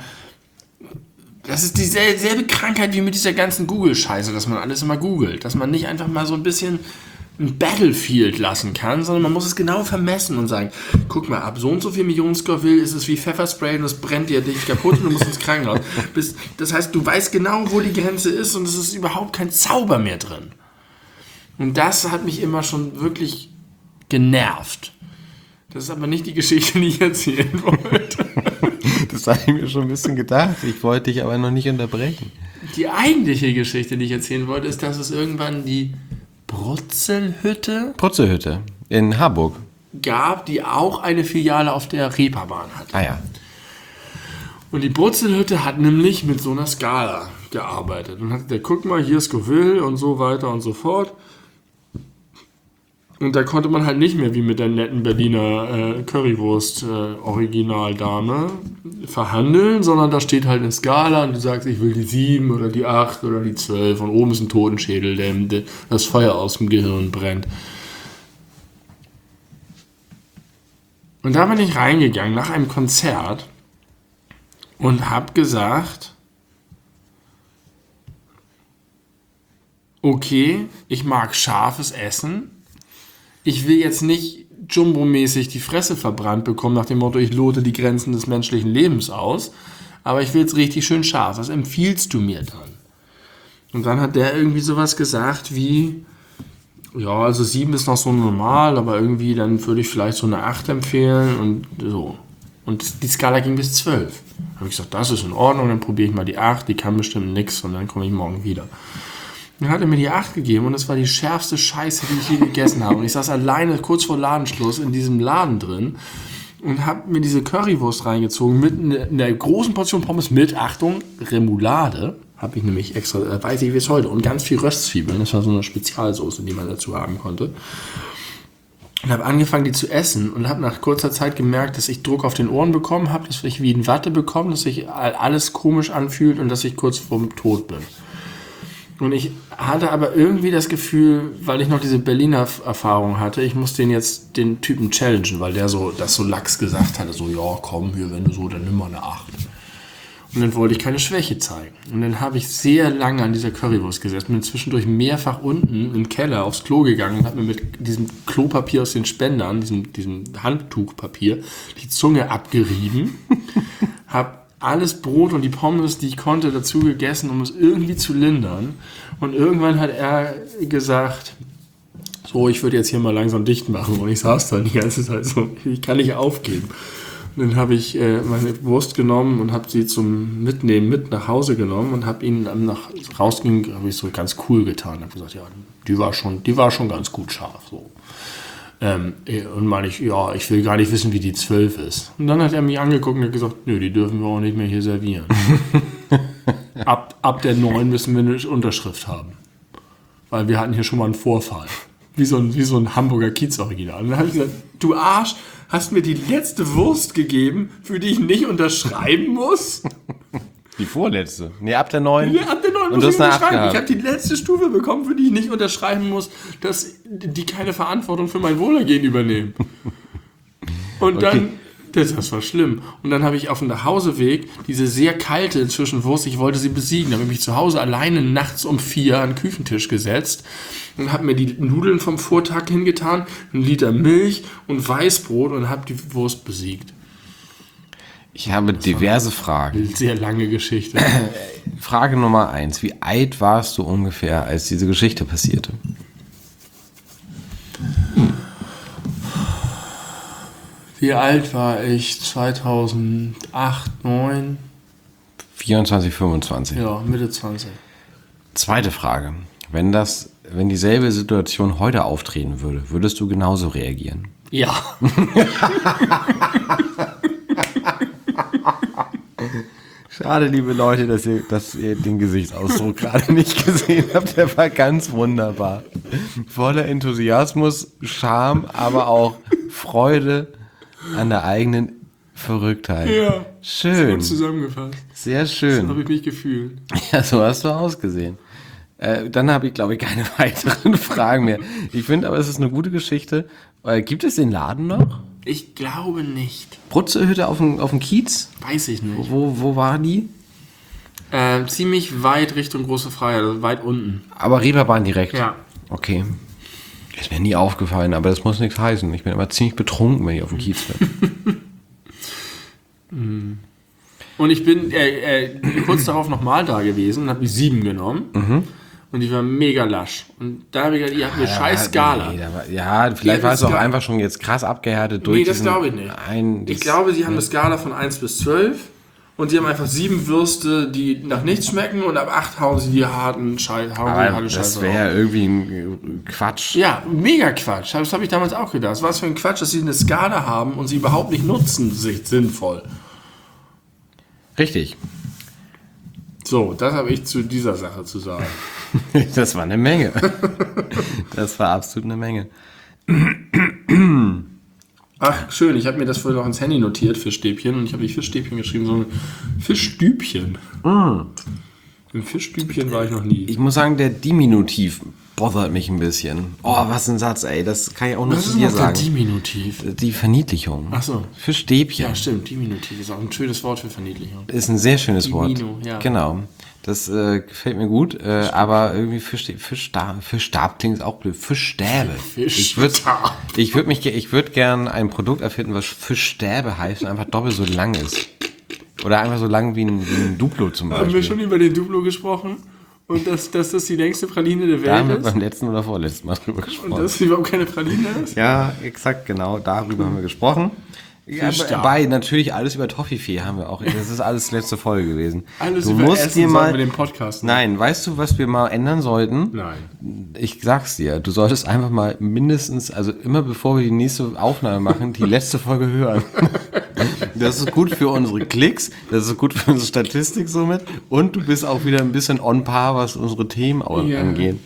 B: Das ist dieselbe Krankheit wie mit dieser ganzen Google-Scheiße, dass man alles immer googelt. Dass man nicht einfach mal so ein bisschen ein Battlefield lassen kann, sondern man muss es genau vermessen und sagen, guck mal, ab so und so viel Millionen Scoville ist es wie Pfefferspray und es brennt dir dich kaputt und du musst ins Krankenhaus. Das heißt, du weißt genau, wo die Grenze ist und es ist überhaupt kein Zauber mehr drin. Und das hat mich immer schon wirklich genervt. Das ist aber nicht die Geschichte, die ich erzählen wollte.
A: Das habe ich mir schon ein bisschen gedacht. Ich wollte dich aber noch nicht unterbrechen.
B: Die eigentliche Geschichte, die ich erzählen wollte, ist, dass es irgendwann die Brutzelhütte
A: in Harburg
B: gab, die auch eine Filiale auf der Reeperbahn hat.
A: Ah ja.
B: Und die Brutzelhütte hat nämlich mit so einer Skala gearbeitet. Und hat gesagt, guck mal, hier Scoville und so weiter und so fort. Und da konnte man halt nicht mehr wie mit der netten Berliner Currywurst-Originaldame verhandeln, sondern da steht halt eine Skala und du sagst, ich will die 7 oder die 8 oder die 12 und oben ist ein Totenschädel, der das Feuer aus dem Gehirn brennt. Und da bin ich reingegangen nach einem Konzert und habe gesagt, okay, ich mag scharfes Essen. Ich will jetzt nicht Jumbo-mäßig die Fresse verbrannt bekommen, nach dem Motto, ich lote die Grenzen des menschlichen Lebens aus, aber ich will es richtig schön scharf. Was empfiehlst du mir dann? Und dann hat der irgendwie sowas gesagt wie, ja, also 7 ist noch so normal, aber irgendwie dann würde ich vielleicht so eine 8 empfehlen und so. Und die Skala ging bis 12. Da habe ich gesagt, das ist in Ordnung, dann probiere ich mal die 8, die kann bestimmt nichts und dann komme ich morgen wieder. Dann hat er mir die 8 gegeben und das war die schärfste Scheiße, die ich je gegessen habe. Und ich saß alleine kurz vor Ladenschluss in diesem Laden drin und habe mir diese Currywurst reingezogen mit einer großen Portion Pommes mit, Achtung, Remoulade. Habe ich nämlich extra, weiß ich wie es heute, und ganz viel Röstzwiebeln. Das war so eine Spezialsoße, die man dazu haben konnte. Und habe angefangen, die zu essen und habe nach kurzer Zeit gemerkt, dass ich Druck auf den Ohren bekommen habe, dass ich wie in Watte bekomme, dass sich alles komisch anfühlt und dass ich kurz vorm Tod bin. Und ich hatte aber irgendwie das Gefühl, weil ich noch diese Berliner Erfahrung hatte, ich muss den Typen challengen, weil der das so lax gesagt hatte, so, ja, komm, hier, wenn du so, dann nimm mal eine 8. Und dann wollte ich keine Schwäche zeigen. Und dann habe ich sehr lange an dieser Currywurst gesessen, bin zwischendurch mehrfach unten im Keller aufs Klo gegangen und habe mir mit diesem Klopapier aus den Spendern, diesem Handtuchpapier, die Zunge abgerieben, habe alles Brot und die Pommes, die ich konnte, dazu gegessen, um es irgendwie zu lindern. Und irgendwann hat er gesagt, so, ich würde jetzt hier mal langsam dicht machen. Und ich saß da die ganze Zeit so, ich kann nicht aufgeben. Und dann habe ich meine Wurst genommen und habe sie zum Mitnehmen mit nach Hause genommen und habe ihn nach rausging, habe ich so ganz cool getan. Habe gesagt, ja, die war schon ganz gut scharf. So. Und meine ich, ja, ich will gar nicht wissen, wie die 12 ist. Und dann hat er mich angeguckt und hat gesagt, nö, die dürfen wir auch nicht mehr hier servieren. ab der 9 müssen wir eine Unterschrift haben. Weil wir hatten hier schon mal einen Vorfall. Wie so ein Hamburger Kiez-Original. Und dann habe ich gesagt, du Arsch, hast mir die letzte Wurst gegeben, für die ich nicht unterschreiben muss?
A: Die vorletzte? Nee, ab der 9.
B: Ja, ab der 9
A: und
B: muss ich unterschreiben.
A: gehabt.
B: Ich habe die letzte Stufe bekommen, für die ich nicht unterschreiben muss, dass die keine Verantwortung für mein Wohlergehen übernehmen. Und dann, das war schlimm. Und dann habe ich auf dem Nachhauseweg diese sehr kalte inzwischen Wurst, ich wollte sie besiegen, da habe ich mich zu Hause alleine nachts um 4 an den Küchentisch gesetzt und habe mir die Nudeln vom Vortag hingetan, 1 Liter Milch und Weißbrot und habe die Wurst besiegt.
A: Ich habe diverse Fragen.
B: Eine sehr lange Geschichte.
A: Frage Nummer 1. Wie alt warst du ungefähr, als diese Geschichte passierte?
B: Wie alt war ich? 2008, 9?
A: 24, 25.
B: Ja, Mitte 20.
A: Zweite Frage. Wenn dieselbe Situation heute auftreten würde, würdest du genauso reagieren?
B: Ja.
A: Schade, liebe Leute, dass ihr den Gesichtsausdruck gerade nicht gesehen habt. Der war ganz wunderbar. Voller Enthusiasmus, Charme, aber auch Freude an der eigenen Verrücktheit.
B: Ja.
A: Schön.
B: Gut zusammengefasst.
A: Sehr
B: So
A: schön.
B: habe ich mich gefühlt.
A: Ja, so hast du ausgesehen. Dann habe ich, glaube ich, keine weiteren Fragen mehr. Ich finde aber, es ist eine gute Geschichte. Gibt es den Laden noch?
B: Ich glaube nicht.
A: Brutzehütte auf dem Kiez?
B: Weiß ich nicht.
A: Wo war die?
B: Ziemlich weit Richtung Große Freiheit, also weit unten.
A: Aber Reeperbahn direkt?
B: Ja.
A: Okay. Ist mir nie aufgefallen, aber das muss nichts heißen. Ich bin immer ziemlich betrunken, wenn ich auf dem Kiez bin.
B: Und ich bin kurz darauf nochmal da gewesen und habe die 7 genommen. Und die war mega lasch. Und da habe ich gedacht, ihr habt eine scheiß Skala.
A: Nee, vielleicht war es auch einfach schon jetzt krass abgehärtet durch.
B: Nee, das glaube ich nicht. Ich glaube, sie haben eine Skala von 1 bis 12 und sie haben einfach 7 Würste, die nach nichts schmecken und ab 8 hauen sie die harten Scheiße.
A: Das wäre ja irgendwie ein Quatsch.
B: Ja, mega Quatsch. Das habe ich damals auch gedacht. Was für ein Quatsch, dass sie eine Skala haben und sie überhaupt nicht nutzen, sinnvoll.
A: Richtig.
B: So, das habe ich zu dieser Sache zu sagen.
A: Das war eine Menge. Das war absolut eine Menge.
B: Ach, schön. Ich habe mir das vorhin noch ins Handy notiert, Fischstäbchen. Und ich habe nicht Fischstäbchen geschrieben, sondern Fischstübchen. Im Fischstübchen war ich noch nie.
A: Ich muss sagen, der Diminutiv bothert mich ein bisschen. Oh, was ein Satz, ey. Das kann ich auch nur zu dir sagen.
B: Was ist noch der Diminutiv?
A: Die Verniedlichung.
B: Ach so.
A: Fischstäbchen.
B: Ja, stimmt. Diminutiv ist auch ein schönes Wort für Verniedlichung.
A: Ist ein sehr schönes Wort.
B: Diminu, ja.
A: Genau. Das gefällt mir gut, aber irgendwie Fischstab klingt auch blöd. Fischstäbe.
B: Fischstab.
A: Ich würde gern ein Produkt erfinden, was Fischstäbe heißt und einfach doppelt so lang ist. Oder einfach so lang wie ein Duplo zum Beispiel.
B: Haben wir schon über den Duplo gesprochen? Und dass das die längste Praline der
A: Da haben wir
B: Welt ist?
A: beim letzten oder vorletzten Mal drüber gesprochen.
B: Und dass es überhaupt keine Praline ist?
A: Ja, exakt, genau. Darüber haben wir gesprochen. Ja, natürlich alles über Toffifee haben wir auch. Das ist alles letzte Folge gewesen.
B: Alles
A: du
B: über
A: musst
B: Essen
A: dir mal
B: wir den Podcast. Ne?
A: Nein, weißt du, was wir mal ändern sollten?
B: Nein.
A: Ich sag's dir, du solltest einfach mal mindestens, also immer bevor wir die nächste Aufnahme machen, die letzte Folge hören. Das ist gut für unsere Klicks, das ist gut für unsere Statistik somit und du bist auch wieder ein bisschen on par, was unsere Themen angehen.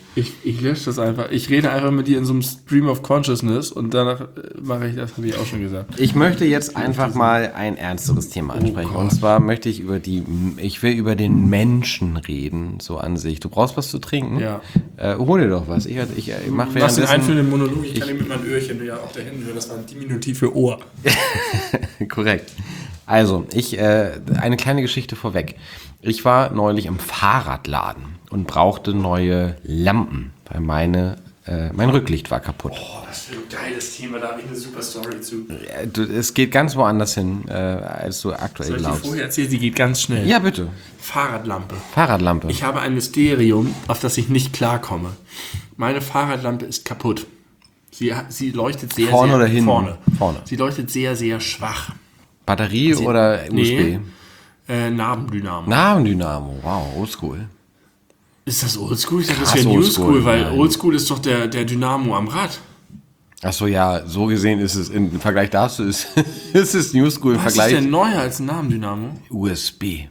B: Ich lösche das einfach. Ich rede einfach mit dir in so einem Stream of Consciousness und danach mache ich das, habe ich auch schon gesagt.
A: Ich möchte jetzt einfach mal ein ernsteres Thema ansprechen. Und zwar möchte ich ich will über den Menschen reden, so an sich. Du brauchst was zu trinken?
B: Ja.
A: Hol dir doch was. Ich mache
B: Was den
A: währenddessen...
B: einführenden Monolog, ich kann dir mit meinem Öhrchen ja auch da hinten hören, das war ein Diminutiv für Ohr.
A: Korrekt. Also, eine kleine Geschichte vorweg. Ich war neulich im Fahrradladen und brauchte neue Lampen, weil mein Rücklicht war kaputt.
B: Oh, das ist ein geiles Thema, da habe ich eine super Story zu.
A: Es geht ganz woanders hin, als du aktuell
B: Soll ich dir
A: glaubst.
B: vorher erzählen, sie geht ganz schnell.
A: Ja, bitte.
B: Fahrradlampe. Ich habe ein Mysterium, auf das ich nicht klarkomme. Meine Fahrradlampe ist kaputt. Sie leuchtet sehr,
A: vorne
B: sehr...
A: oder hinten?
B: Vorne. Sie leuchtet sehr, sehr schwach.
A: Batterie oder USB?
B: Nee, Nabendynamo.
A: Nabendynamo, wow, oldschool.
B: Ist das oldschool? Ich dachte, das
A: Krass
B: wäre Newschool, weil
A: nein.
B: oldschool ist doch der Dynamo am Rad.
A: Achso, ja, so gesehen ist es im Vergleich dazu ist es Newschool im
B: Was
A: Vergleich.
B: ist denn neuer als ein Nabendynamo?
A: USB.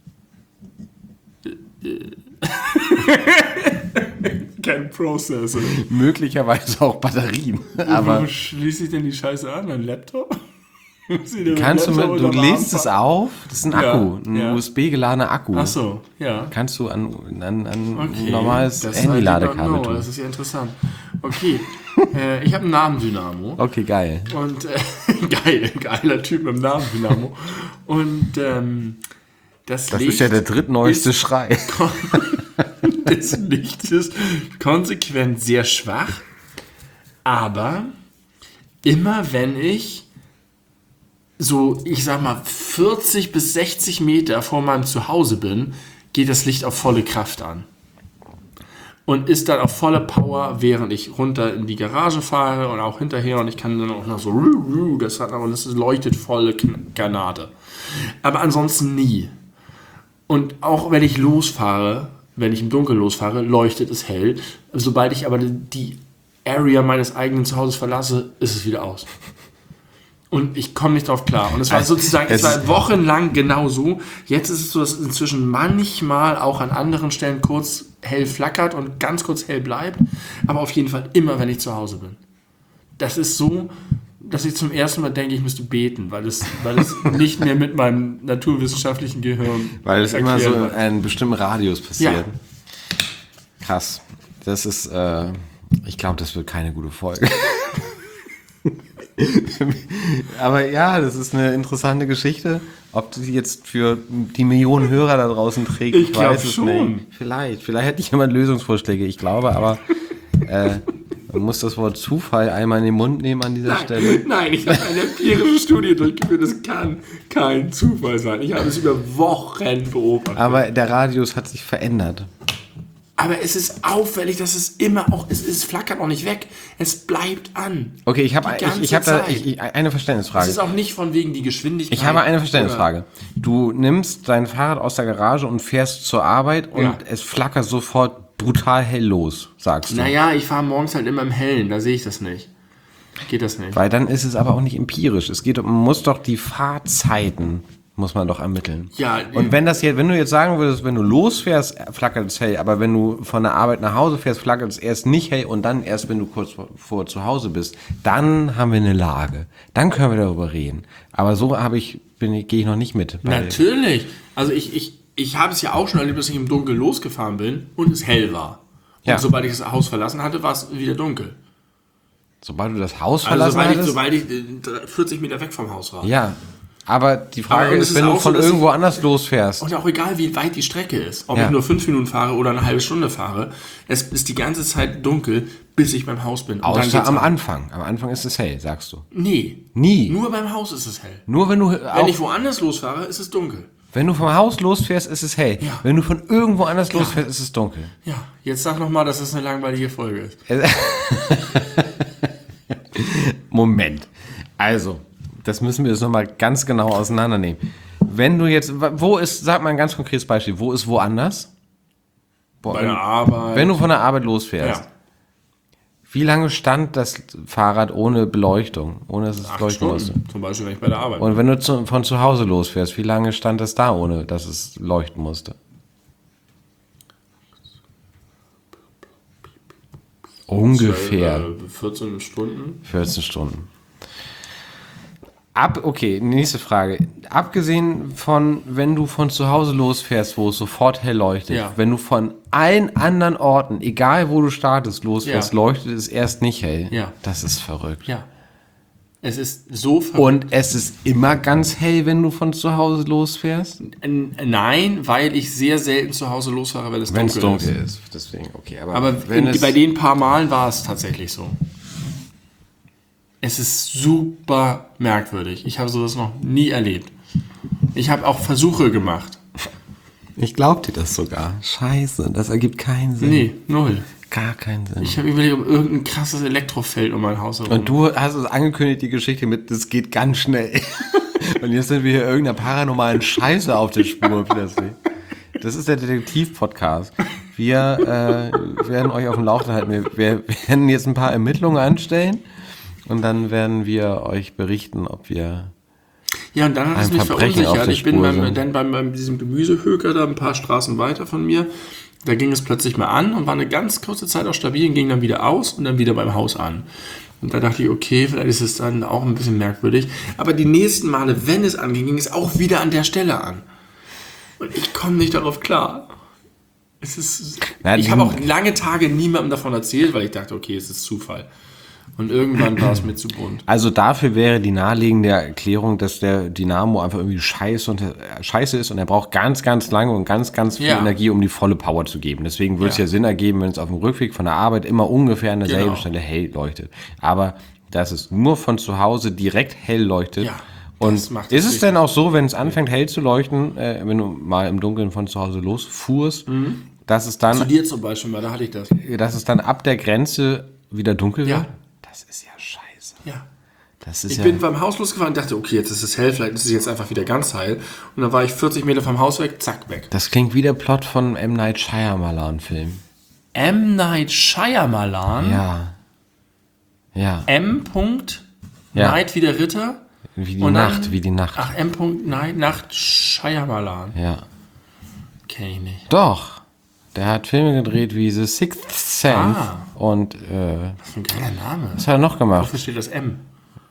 B: Kein Prozessor.
A: Möglicherweise auch Batterien. Aber
B: wo schließe ich denn die Scheiße an? Ein Laptop?
A: kannst du lädst es auf? Das ist ein Akku, ein USB-geladener Akku.
B: Ach so, ja.
A: Kannst du an
B: Okay,
A: normales
B: das
A: Handy-Ladekabel tun.
B: Das ist ja interessant. Okay, ich habe einen Nabendynamo.
A: Okay, geil.
B: Und geiler Typ mit dem Nabendynamo. Und das Licht
A: ist ja der drittneueste Schrei.
B: Das Licht ist konsequent sehr schwach, aber immer wenn ich so, ich sag mal, 40 bis 60 Meter vor meinem Zuhause bin, geht das Licht auf volle Kraft an. Und ist dann auf volle Power, während ich runter in die Garage fahre und auch hinterher und ich kann dann auch noch so, das leuchtet volle Granate. Aber ansonsten nie. Und auch wenn ich im Dunkeln losfahre, leuchtet es hell. Sobald ich aber die Area meines eigenen Zuhauses verlasse, ist es wieder aus. Und ich komme nicht drauf klar. Und es war sozusagen, es war wochenlang genau so. Jetzt ist es so, dass es inzwischen manchmal auch an anderen Stellen kurz hell flackert und ganz kurz hell bleibt. Aber auf jeden Fall immer, wenn ich zu Hause bin. Das ist so, dass ich zum ersten Mal denke, ich müsste beten, weil es nicht mehr mit meinem naturwissenschaftlichen Gehirn
A: weil es immer so in
B: wird.
A: einem bestimmten Radius passiert.
B: Ja.
A: Krass. Das ist, ich glaube, das wird keine gute Folge. Aber ja, das ist eine interessante Geschichte. Ob sie jetzt für die Millionen Hörer da draußen trägt,
B: Ich glaube
A: weiß es
B: schon.
A: nicht. Vielleicht hätte ich jemand Lösungsvorschläge. Ich glaube, aber man muss das Wort Zufall einmal in den Mund nehmen an dieser Stelle.
B: Nein, ich habe eine empirische Studie durchgeführt. Das kann kein Zufall sein. Ich habe es über Wochen beobachtet.
A: Aber der Radius hat sich verändert.
B: Aber es ist auffällig, dass es immer auch, es flackert auch nicht weg. Es bleibt an.
A: Okay, ich habe
B: Zeit.
A: eine Verständnisfrage.
B: Es ist auch nicht von wegen die Geschwindigkeit.
A: Ich habe eine Verständnisfrage. Du nimmst dein Fahrrad aus der Garage und fährst zur Arbeit und es flackert sofort brutal hell los, sagst du.
B: Naja, ich fahre morgens halt immer im Hellen, da sehe ich das nicht. Geht das nicht.
A: Weil dann ist es aber auch nicht empirisch. Man muss doch die Fahrzeiten, muss man doch ermitteln.
B: Ja.
A: Und wenn du jetzt sagen würdest, wenn du losfährst, flackert es hell, aber wenn du von der Arbeit nach Hause fährst, flackert es erst nicht hell und dann erst, wenn du kurz vor zu Hause bist, dann haben wir eine Lage. Dann können wir darüber reden. Aber so gehe ich noch nicht mit.
B: Natürlich. Also ich habe es ja auch schon erlebt, dass ich im Dunkeln losgefahren bin und es hell war. Und sobald ich das Haus verlassen hatte, war es wieder dunkel.
A: Sobald du das Haus verlassen hattest?
B: Sobald ich 40 Meter weg vom Haus war.
A: Ja. Aber die Frage ist, wenn du von
B: so,
A: irgendwo anders losfährst.
B: Und auch egal, wie weit die Strecke ist. Ob ich nur 5 Minuten fahre oder eine halbe Stunde fahre. Es ist die ganze Zeit dunkel, bis ich beim Haus bin. Und
A: außer am Anfang. Am Anfang ist es hell, sagst du.
B: Nee.
A: Nie.
B: Nur beim Haus ist es hell.
A: Nur wenn
B: ich woanders losfahre, ist es dunkel.
A: Wenn du vom Haus losfährst, ist es hell.
B: Ja.
A: Wenn du von irgendwo anders losfährst, ist es dunkel.
B: Ja, jetzt sag nochmal, dass das eine langweilige Folge ist.
A: Moment. Also, das müssen wir jetzt nochmal ganz genau auseinandernehmen. Wenn du jetzt, sag mal ein ganz konkretes Beispiel, wo ist woanders?
B: Bei der Arbeit.
A: Wenn du von der Arbeit losfährst.
B: Ja.
A: Wie lange stand das Fahrrad ohne Beleuchtung, ohne dass es
B: 8
A: leuchten
B: Stunden,
A: musste?
B: zum Beispiel, wenn ich bei der Arbeit bin.
A: Und wenn du von zu Hause losfährst, wie lange stand es da, ohne dass es leuchten musste? Ungefähr
B: 14 Stunden.
A: 14 Stunden. Okay, nächste Frage. Abgesehen von, wenn du von zu Hause losfährst, wo es sofort hell leuchtet,
B: Ja.
A: wenn du von allen anderen Orten, egal wo du startest, losfährst,
B: Ja.
A: leuchtet es erst nicht hell.
B: Ja.
A: Das ist verrückt.
B: Ja. Es ist so verrückt.
A: Und es ist immer ganz hell, wenn du von zu Hause losfährst?
B: Nein, weil ich sehr selten zu Hause losfahre, wenn es
A: Wenn es
B: dunkel ist.
A: dunkel ist. Deswegen, okay.
B: Aber bei den paar Malen war es tatsächlich so. Es ist super merkwürdig. Ich habe sowas noch nie erlebt. Ich habe auch Versuche gemacht.
A: Ich glaub dir das sogar. Scheiße, das ergibt keinen Sinn.
B: Nee, null.
A: Gar keinen Sinn.
B: Ich habe überlegt, ob irgendein krasses Elektrofeld um mein Haus herum.
A: Und du hast es angekündigt, die Geschichte mit, das geht ganz schnell. Und jetzt sind wir hier irgendeiner paranormalen Scheiße auf der Spur plötzlich. Das ist der Detektiv-Podcast. Wir werden euch auf dem Laufenden halten. Wir werden jetzt ein paar Ermittlungen anstellen und dann werden wir euch berichten, ob wir...
B: Ja, und dann hat es
A: ein
B: mich
A: Verbrechen auf
B: verunsichert.
A: der
B: Ich bin
A: Spur sind.
B: dann beim diesem Gemüsehöker da ein paar Straßen weiter von mir. Da ging es plötzlich mal an und war eine ganz kurze Zeit auch stabil und ging dann wieder aus und dann wieder beim Haus an. Und da dachte ich, okay, vielleicht ist es dann auch ein bisschen merkwürdig. Aber die nächsten Male, wenn es anging, ging es auch wieder an der Stelle an. Und ich komme nicht darauf klar. Es ist, ich habe auch lange Tage niemandem davon erzählt, weil ich dachte, okay, es ist Zufall. Und irgendwann war es mir zu bunt.
A: Also dafür wäre die naheliegende Erklärung, dass der Dynamo einfach irgendwie scheiße ist und er braucht ganz, ganz lange und ganz, ganz viel Energie, um die volle Power zu geben. Deswegen würde es ja Sinn ergeben, wenn es auf dem Rückweg von der Arbeit immer ungefähr an derselben Stelle hell leuchtet. Aber dass es nur von zu Hause direkt hell leuchtet. Und ist es denn auch so, wenn es anfängt hell zu leuchten, wenn du mal im Dunkeln von zu Hause losfuhrst, dass es dann...
B: Zu dir zum Beispiel, da hatte ich das.
A: Dass es dann ab der Grenze wieder dunkel wird? Das ist ja scheiße.
B: Ja.
A: Das ist
B: Ich bin beim Haus losgefahren und dachte, okay, jetzt ist es hell, vielleicht ist es jetzt einfach wieder ganz hell. Und dann war ich 40 Meter vom Haus weg, zack, weg.
A: Das klingt wie der Plot von einem M. Night Shyamalan-Film.
B: M. Night Shyamalan?
A: Ja. Ja.
B: M. Night wie der Ritter?
A: Wie die
B: und
A: Nacht,
B: dann,
A: wie die Nacht.
B: Ach, M. Night, Nacht Shyamalan.
A: Ja.
B: Kenn ich nicht.
A: Doch. Der hat Filme gedreht wie The Sixth Sense und
B: Was für ein geiler Name.
A: was hat er noch gemacht?
B: Wofür steht das M?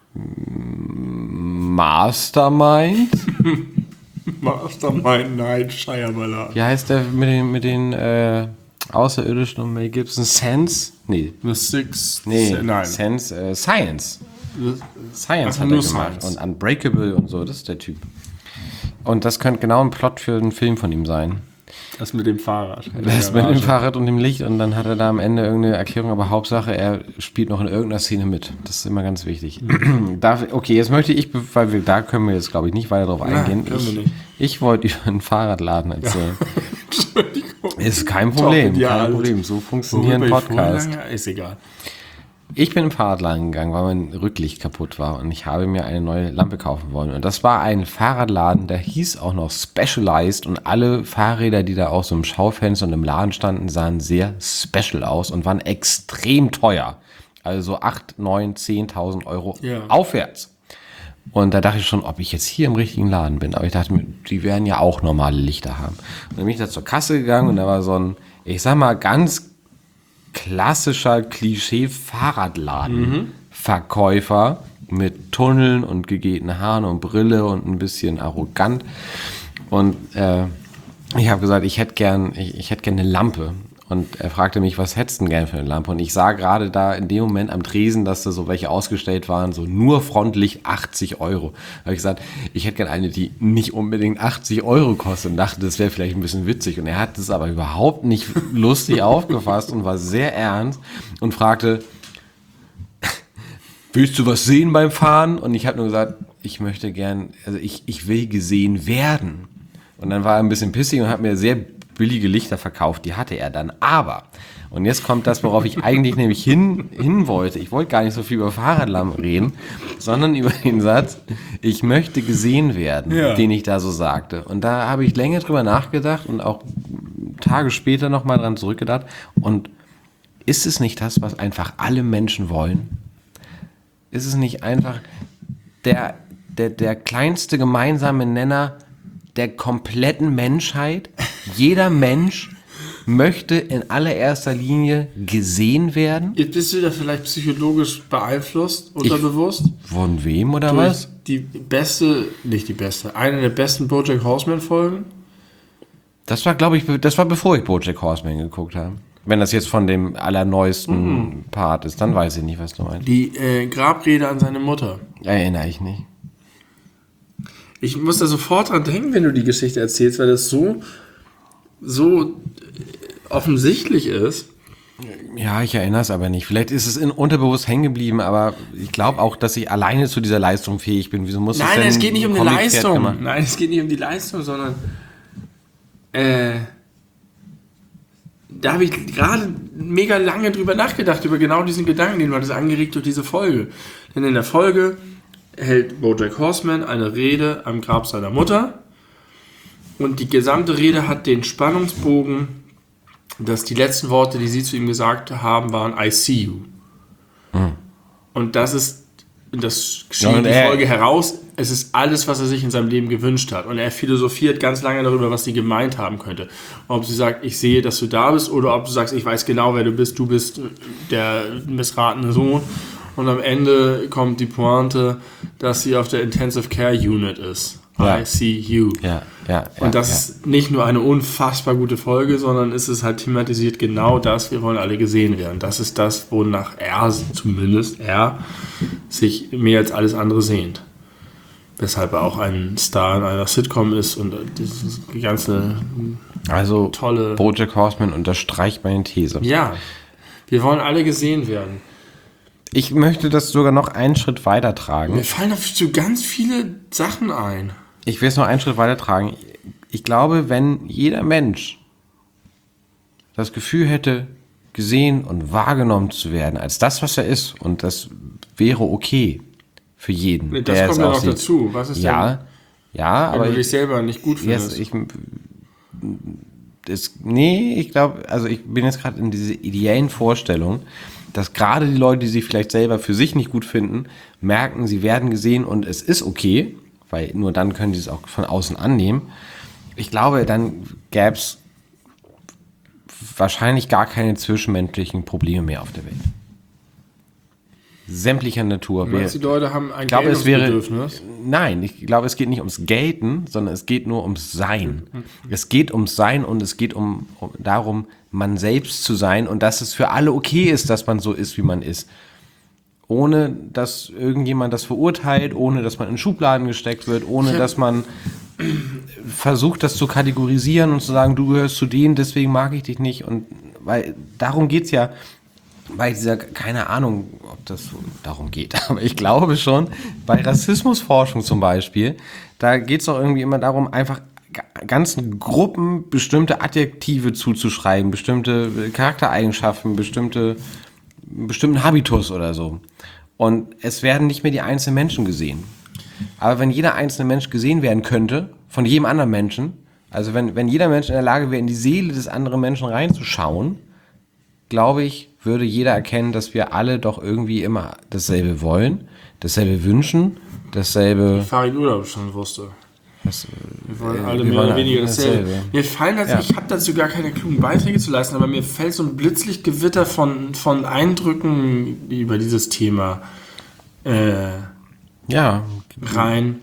A: Mastermind?
B: Mastermind Night Shyamalan.
A: Wie heißt der mit den Außerirdischen und Mel Gibson? Sense? Nee.
B: The Six.
A: Nein. Sense, Science. Science hat er gemacht. Und Unbreakable und so, das ist der Typ. Und das könnte genau ein Plot für einen Film von ihm sein.
B: Das mit dem Fahrrad.
A: Das mit dem Fahrrad und dem Licht und dann hat er da am Ende irgendeine Erklärung, aber Hauptsache, er spielt noch in irgendeiner Szene mit. Das ist immer ganz wichtig. Okay, jetzt möchte ich, weil da können wir jetzt, glaube ich, nicht weiter drauf eingehen. Ich wollte über einen Fahrradladen erzählen.
B: Entschuldigung.
A: Ist kein Problem,
B: Top,
A: kein Problem. So funktioniert ein Podcast.
B: Ist egal.
A: Ich bin im Fahrradladen gegangen, weil mein Rücklicht kaputt war und ich habe mir eine neue Lampe kaufen wollen. Und das war ein Fahrradladen, der hieß auch noch Specialized und alle Fahrräder, die da auch so im Schaufenster und im Laden standen, sahen sehr special aus und waren extrem teuer. Also 8, 9, 10.000 Euro aufwärts. Und da dachte ich schon, ob ich jetzt hier im richtigen Laden bin. Aber ich dachte mir, die werden ja auch normale Lichter haben. Und dann bin ich da zur Kasse gegangen und da war so ein, ich sag mal, ganz klassischer Klischee-Fahrradladen-Verkäufer mit Tunneln und gegelten Haaren und Brille und ein bisschen arrogant. Und ich habe gesagt, ich hätte gern eine Lampe. Und er fragte mich, was hättest du denn gern für eine Lampe? Und ich sah gerade da in dem Moment am Tresen, dass da so welche ausgestellt waren, so nur Frontlicht 80 Euro. Da habe ich gesagt, ich hätte gern eine, die nicht unbedingt 80 Euro kostet und dachte, das wäre vielleicht ein bisschen witzig. Und er hat es aber überhaupt nicht lustig aufgefasst und war sehr ernst und fragte, willst du was sehen beim Fahren? Und ich habe nur gesagt, ich möchte gern, also ich will gesehen werden. Und dann war er ein bisschen pissig und hat mir sehr billige Lichter verkauft, die hatte er dann. Aber, und jetzt kommt das, worauf ich eigentlich nämlich hin wollte. Ich wollte gar nicht so viel über Fahrradlampen reden, sondern über den Satz, ich möchte gesehen werden, den ich da so sagte. Und da habe ich länger drüber nachgedacht und auch Tage später nochmal dran zurückgedacht. Und ist es nicht das, was einfach alle Menschen wollen? Ist es nicht einfach der kleinste gemeinsame Nenner der kompletten Menschheit? Jeder Mensch möchte in allererster Linie gesehen werden.
B: Jetzt bist du da vielleicht psychologisch beeinflusst, unterbewusst?
A: Von wem oder
B: Durch
A: was?
B: eine der besten BoJack Horseman-Folgen.
A: Das war, glaube ich, bevor ich BoJack Horseman geguckt habe. Wenn das jetzt von dem allerneuesten Part ist, dann weiß ich nicht, was du meinst.
B: Die Grabrede an seine Mutter.
A: Erinnere ich nicht.
B: Ich muss da sofort dran denken, wenn du die Geschichte erzählst, weil das so offensichtlich ist.
A: Ja, ich erinnere es aber nicht. Vielleicht ist es unterbewusst hängen geblieben, aber ich glaube auch, dass ich alleine zu dieser Leistung fähig bin. Wieso muss
B: Nein,
A: denn
B: es geht nicht um die
A: Comic-Pferd
B: Leistung.
A: gemacht?
B: Nein, es geht nicht um die Leistung, sondern da habe ich gerade mega lange drüber nachgedacht, über genau diesen Gedanken, den du hattest angeregt durch diese Folge. Denn in der Folge hält BoJack Horseman eine Rede am Grab seiner Mutter und die gesamte Rede hat den Spannungsbogen, dass die letzten Worte, die sie zu ihm gesagt haben, waren I see you. Und das stellt in die Folge heraus, es ist alles, was er sich in seinem Leben gewünscht hat. Und er philosophiert ganz lange darüber, was sie gemeint haben könnte. Ob sie sagt, ich sehe, dass du da bist, oder ob du sagst, ich weiß genau, wer du bist der missratene Sohn. Und am Ende kommt die Pointe, dass sie auf der Intensive Care Unit ist.
A: Ja.
B: I see you.
A: Ja.
B: Und das ist nicht nur eine unfassbar gute Folge, sondern es ist halt thematisiert genau das, wir wollen alle gesehen werden. Das ist das, wonach er sich mehr als alles andere sehnt. Weshalb er auch ein Star in einer Sitcom ist und dieses ganze tolle...
A: BoJack Horseman unterstreicht meine These.
B: Ja, wir wollen alle gesehen werden.
A: Ich möchte das sogar noch einen Schritt weiter tragen.
B: Mir fallen dazu ganz viele Sachen ein.
A: Ich will es noch einen Schritt weiter tragen. Ich glaube, wenn jeder Mensch das Gefühl hätte, gesehen und wahrgenommen zu werden als das, was er ist, und das wäre okay für jeden.
B: Das
A: der
B: kommt ja noch dazu. Was ist
A: ja,
B: denn,
A: aber
B: wenn du dich selber nicht gut findest?
A: Ich glaube, also ich bin jetzt gerade in dieser ideellen Vorstellung, dass gerade die Leute, die sich vielleicht selber für sich nicht gut finden, merken, sie werden gesehen und es ist okay, weil nur dann können sie es auch von außen annehmen. Ich glaube, dann gäbe es wahrscheinlich gar keine zwischenmenschlichen Probleme mehr auf der Welt. Sämtlicher Natur.
B: Meinst du, die Leute haben ein Geltungsbedürfnis?
A: Nein, ich glaube, es geht nicht ums Gelten, sondern es geht nur ums Sein. Es geht ums Sein und es geht darum, man selbst zu sein und dass es für alle okay ist, dass man so ist, wie man ist. Ohne, dass irgendjemand das verurteilt, ohne, dass man in Schubladen gesteckt wird, ohne, dass man versucht, das zu kategorisieren und zu sagen, du gehörst zu denen, deswegen mag ich dich nicht. Und weil darum geht's ja, bei dieser, keine Ahnung, ob das darum geht, aber ich glaube schon, bei Rassismusforschung zum Beispiel, da geht es doch irgendwie immer darum, einfach ganzen Gruppen bestimmte Adjektive zuzuschreiben, bestimmte Charaktereigenschaften, bestimmten Habitus oder so. Und es werden nicht mehr die einzelnen Menschen gesehen. Aber wenn jeder einzelne Mensch gesehen werden könnte, von jedem anderen Menschen, also wenn jeder Mensch in der Lage wäre, in die Seele des anderen Menschen reinzuschauen, glaube ich, würde jeder erkennen, dass wir alle doch irgendwie immer dasselbe wollen, dasselbe wünschen, dasselbe...
B: Farid Urlaub schon wusste. Wir wollen alle mehr oder weniger dasselbe. Mir fallen ich habe dazu gar keine klugen Beiträge zu leisten, aber mir fällt so ein Blitzlichtgewitter von Eindrücken über dieses Thema rein.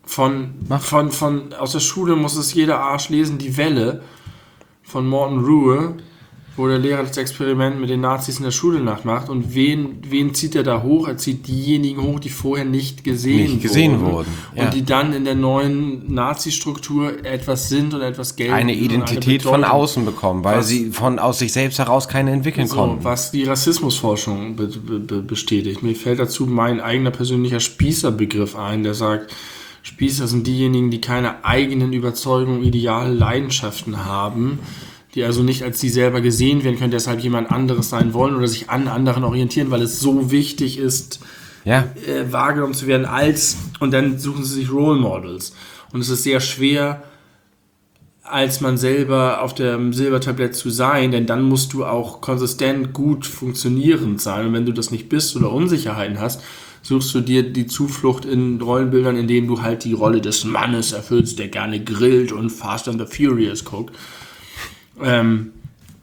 B: Aus der Schule muss es jeder Arsch lesen, Die Welle von Morton Rue, wo der Lehrer das Experiment mit den Nazis in der Schule nachmacht. Und wen zieht er da hoch? Er zieht diejenigen hoch, die vorher nicht gesehen wurden. Ja. Und die dann in der neuen Nazi-Struktur etwas sind und etwas gelten.
A: Eine Identität von außen bekommen, weil sie aus sich selbst heraus keine entwickeln konnten.
B: Was die Rassismusforschung bestätigt. Mir fällt dazu mein eigener persönlicher Spießer-Begriff ein, der sagt, Spießer sind diejenigen, die keine eigenen Überzeugungen, Ideale, Leidenschaften haben, die also nicht als sie selber gesehen werden können, deshalb jemand anderes sein wollen oder sich an anderen orientieren, weil es so wichtig ist, wahrgenommen zu werden und dann suchen sie sich Role Models. Und es ist sehr schwer, als man selber auf dem Silbertablett zu sein, denn dann musst du auch konsistent gut funktionierend sein. Und wenn du das nicht bist oder Unsicherheiten hast, suchst du dir die Zuflucht in Rollenbildern, indem du halt die Rolle des Mannes erfüllst, der gerne grillt und Fast and the Furious guckt.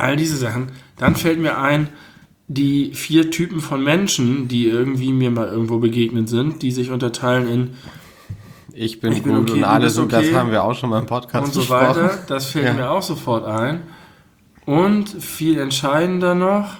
B: all diese Sachen. Dann fällt mir ein, die 4 Typen von Menschen, die irgendwie mir mal irgendwo begegnet sind, die sich unterteilen in
A: Ich bin
B: bin
A: gut
B: okay,
A: und alle
B: du bist
A: sind,
B: okay.
A: das haben wir auch schon mal im Podcast
B: und so
A: besprochen.
B: weiter. Das fällt mir auch sofort ein. Und viel entscheidender noch,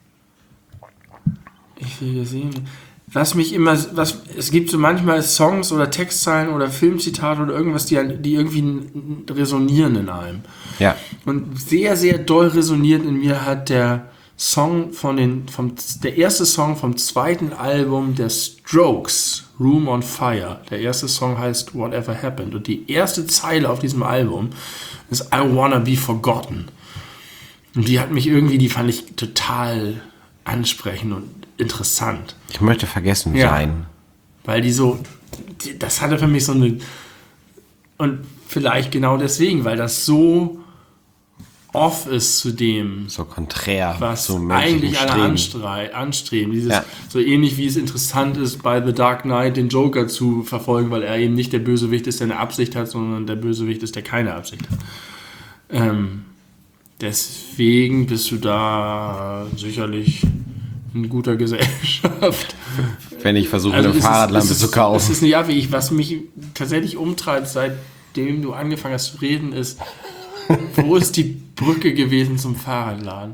B: ich will hier sehen, es gibt so manchmal Songs oder Textzeilen oder Filmzitate oder irgendwas, die irgendwie resonieren in einem.
A: Ja.
B: Und sehr, sehr doll resoniert in mir hat der Song der erste Song vom zweiten Album der Strokes, Room on Fire. Der erste Song heißt Whatever Happened. Und die erste Zeile auf diesem Album ist I Wanna Be Forgotten. Und die fand ich total ansprechend und interessant.
A: Ich möchte vergessen sein.
B: Weil das hatte für mich so eine, und vielleicht genau deswegen, weil das so off ist zu dem,
A: So konträr.
B: was
A: so menschlichen
B: eigentlich alle
A: Streben.
B: anstreben. So ähnlich wie es interessant ist, bei The Dark Knight den Joker zu verfolgen, weil er eben nicht der Bösewicht ist, der eine Absicht hat, sondern der Bösewicht ist, der keine Absicht hat. Deswegen bist du da sicherlich in guter Gesellschaft.
A: Wenn ich versuche, eine Fahrradlampe zu kaufen.
B: Das ist nicht abwegig. Was mich tatsächlich umtreibt, seitdem du angefangen hast zu reden, ist, wo ist die Brücke gewesen zum Fahrradladen?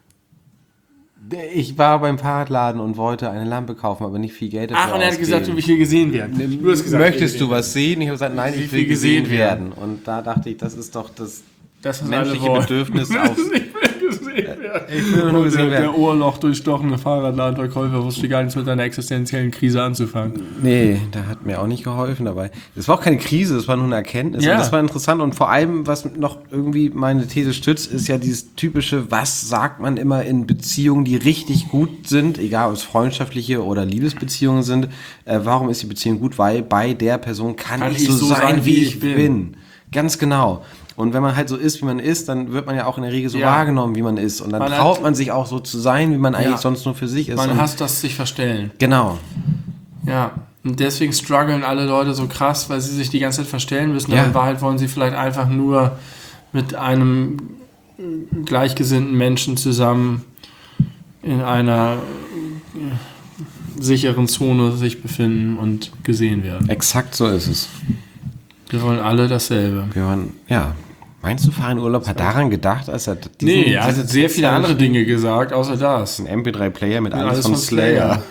A: Ich war beim Fahrradladen und wollte eine Lampe kaufen, aber nicht viel Geld dafür
B: Und er hat gesagt, du willst hier gesehen werden.
A: Du hast gesagt, möchtest du was sehen? Ich habe gesagt, nein, ich will gesehen werden. Und da dachte ich, das ist doch das menschliche Bedürfnis auf. Ich will nur gesehen werden.
B: Der Ohrloch durchstochene Fahrradladenverkäufer wusste gar nichts mit deiner existenziellen Krise anzufangen.
A: Nee, da hat mir auch nicht geholfen dabei. Es war auch keine Krise, es war nur eine Erkenntnis.
B: Ja.
A: Und das war interessant. Und vor allem, was noch irgendwie meine These stützt, ist ja dieses typische, was sagt man immer in Beziehungen, die richtig gut sind, egal ob es freundschaftliche oder Liebesbeziehungen sind. Warum ist die Beziehung gut? Weil bei der Person kann ich so sein, wie ich bin. Ganz genau. Und wenn man halt so ist, wie man ist, dann wird man ja auch in der Regel so wahrgenommen, wie man ist. Und dann traut man sich auch so zu sein, wie man eigentlich sonst nur für sich ist.
B: Man hasst das sich verstellen.
A: Genau.
B: Ja, und deswegen strugglen alle Leute so krass, weil sie sich die ganze Zeit verstellen müssen. Aber in Wahrheit wollen sie vielleicht einfach nur mit einem gleichgesinnten Menschen zusammen in einer sicheren Zone sich befinden und gesehen werden.
A: Exakt so ist es.
B: Wir wollen alle dasselbe.
A: Wir wollen, Meinst du, Farin Urlaub hat daran gedacht, als er
B: er hat sehr viele andere Dinge gesagt, außer das.
A: Ein MP3-Player mit alles von Slayer.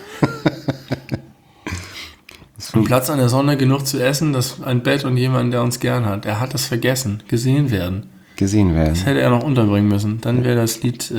B: Ein Platz an der Sonne, genug zu essen, ein Bett und jemand, der uns gern hat. Er hat das vergessen. Gesehen werden.
A: Gesehen werden.
B: Das hätte er noch unterbringen müssen. Dann wäre das Lied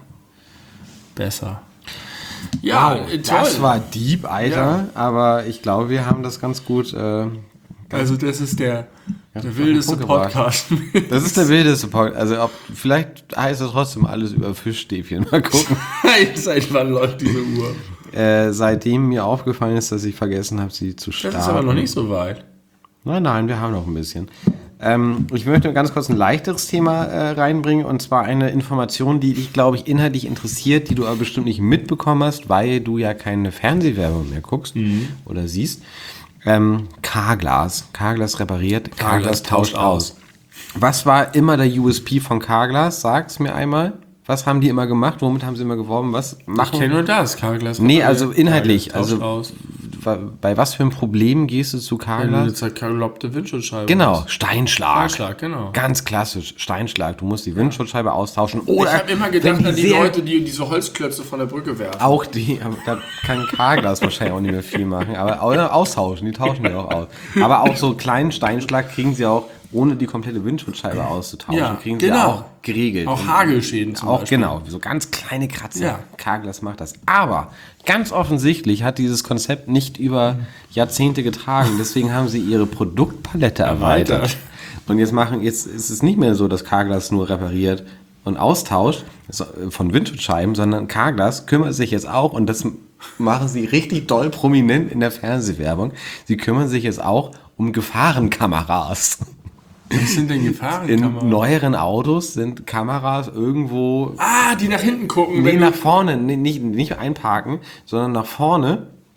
B: besser. Ja,
A: wow,
B: toll.
A: Das war deep, Alter. Ja. Aber ich glaube, wir haben das ganz gut...
B: Also das ist der wildeste Podcast.
A: Das ist der wildeste Podcast. Also vielleicht heißt das trotzdem alles über Fischstäbchen. Mal gucken.
B: Seit wann läuft diese Uhr?
A: Seitdem mir aufgefallen ist, dass ich vergessen habe, sie zu starten.
B: Das ist aber noch nicht so weit.
A: Nein, wir haben noch ein bisschen. Ich möchte ganz kurz ein leichteres Thema reinbringen, und zwar eine Information, die dich, glaube ich, inhaltlich interessiert, die du aber bestimmt nicht mitbekommen hast, weil du ja keine Fernsehwerbung mehr guckst oder siehst. Carglass. Carglass repariert, Carglass tauscht aus. Was war immer der USP von Carglass? Sag's mir einmal. Was haben die immer gemacht? Womit haben sie immer geworben? Was machen?
B: Ich kenne nur das, Carglass.
A: Nee, also inhaltlich.
B: Carglass
A: also bei was für einem Problem gehst du zu Carglass?
B: Eine zerkloppte Windschutzscheibe.
A: Genau, Steinschlag.
B: Steinschlag, genau.
A: Ganz klassisch, Steinschlag. Du musst die Windschutzscheibe austauschen. Oder
B: ich habe immer gedacht an die Leute, die diese Holzklötze von der Brücke werfen.
A: Auch die, da kann Carglass wahrscheinlich auch nicht mehr viel machen. Aber austauschen, die tauschen die auch aus. Aber auch so kleinen Steinschlag kriegen sie auch, ohne die komplette Windschutzscheibe auszutauschen, kriegen sie auch geregelt.
B: Auch Hagelschäden zum Beispiel.
A: Genau, so ganz kleine Kratzer. Ja. Carglass macht das. Aber ganz offensichtlich hat dieses Konzept nicht über Jahrzehnte getragen. Deswegen haben sie ihre Produktpalette erweitert. Und jetzt ist es nicht mehr so, dass Carglass nur repariert und austauscht von Windschutzscheiben, sondern Carglass kümmert sich jetzt auch, und das machen sie richtig doll prominent in der Fernsehwerbung, sie kümmern sich jetzt auch um Gefahrenkameras.
B: Was sind denn Gefahrenkameras?
A: In neueren Autos sind Kameras irgendwo...
B: die nach hinten gucken.
A: Nee, nach vorne. Nee, nicht einparken, sondern nach vorne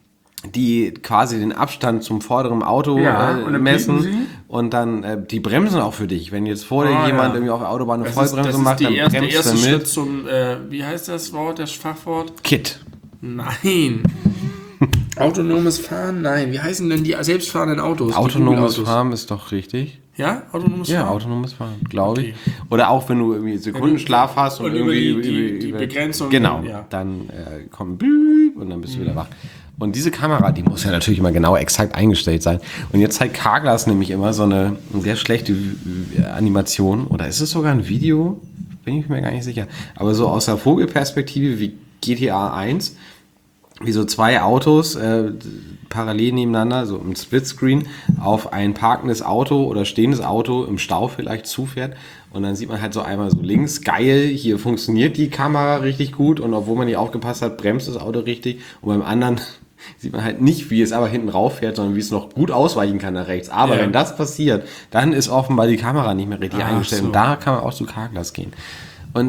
A: die quasi den Abstand zum vorderen Auto
B: und dann
A: messen
B: piepen sie?
A: und dann die bremsen auch für dich. Wenn jetzt vor dir jemand irgendwie auf der Autobahn eine Vollbremse macht, dann
B: der
A: bremst
B: erste
A: er mit.
B: Schritt zum, wie heißt das Wort, das Fachwort?
A: Kit.
B: Nein. Autonomes Fahren? Nein. Wie heißen denn die selbstfahrenden Autos?
A: Autonomes Fahren ist doch richtig.
B: Ja? Autonomes Fahren?
A: Ja, autonomes Fahren, glaube ich. Oder auch wenn du irgendwie Sekundenschlaf hast und irgendwie
B: die Begrenzung.
A: Genau,
B: Ja.
A: dann kommt Büb und dann bist du wieder wach. Und diese Kamera, die muss ja natürlich immer genau exakt eingestellt sein. Und jetzt zeigt Carglass nämlich immer so eine sehr schlechte Animation. Oder ist es sogar ein Video? Bin ich mir gar nicht sicher. Aber so aus der Vogelperspektive wie GTA 1, wie so zwei Autos parallel nebeneinander, so im Splitscreen, auf ein parkendes Auto oder stehendes Auto im Stau vielleicht zufährt. Und dann sieht man halt so einmal so links, geil, hier funktioniert die Kamera richtig gut. Und obwohl man nicht aufgepasst hat, bremst das Auto richtig. Und beim anderen sieht man halt nicht, wie es aber hinten rauf fährt, sondern wie es noch gut ausweichen kann nach rechts. Aber wenn das passiert, dann ist offenbar die Kamera nicht mehr richtig eingestellt.
B: So.
A: Und da kann man auch zu Carglass gehen. Und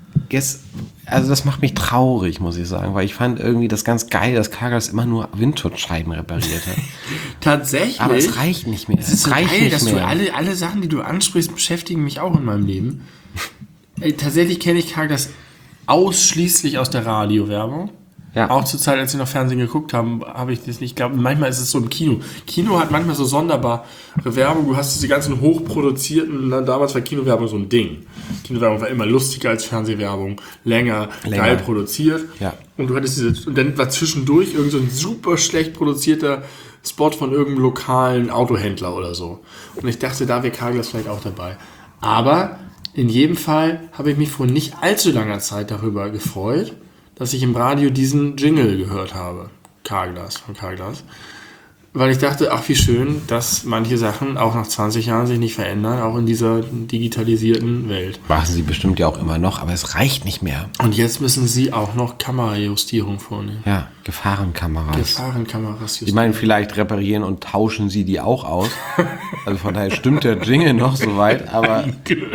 A: also das macht mich traurig, muss ich sagen, weil ich fand irgendwie das ganz geil, dass Carglass immer nur Windschutzscheiben repariert hat.
B: Tatsächlich.
A: Aber es reicht nicht mehr.
B: Es ist so geil, dass du alle Sachen, die du ansprichst, beschäftigen mich auch in meinem Leben. Tatsächlich kenne ich Carglass ausschließlich aus der Radiowerbung.
A: Ja.
B: Auch zur Zeit, als wir noch Fernsehen geguckt haben, habe ich das nicht. Ich glaube, manchmal ist es so im Kino. Kino hat manchmal so sonderbare Werbung. Du hast diese ganzen hochproduzierten, damals war Kinowerbung so ein Ding. Kinowerbung war immer lustiger als Fernsehwerbung, länger. Geil produziert.
A: Ja.
B: Und du hattest und dann war zwischendurch irgend so ein super schlecht produzierter Spot von irgendeinem lokalen Autohändler oder so. Und ich dachte, da wäre Carglass vielleicht auch dabei. Aber in jedem Fall habe ich mich vor nicht allzu langer Zeit darüber gefreut, dass ich im Radio diesen Jingle gehört habe. Von Carglass. Weil ich dachte, ach wie schön, dass manche Sachen auch nach 20 Jahren sich nicht verändern, auch in dieser digitalisierten Welt.
A: Machen sie bestimmt ja auch immer noch, aber es reicht nicht mehr.
B: Und jetzt müssen sie auch noch Kamerajustierung vornehmen.
A: Ja, Gefahrenkameras.
B: Gefahrenkameras
A: Ich meine, vielleicht reparieren und tauschen sie die auch aus. Also von daher stimmt der Jingle noch soweit, aber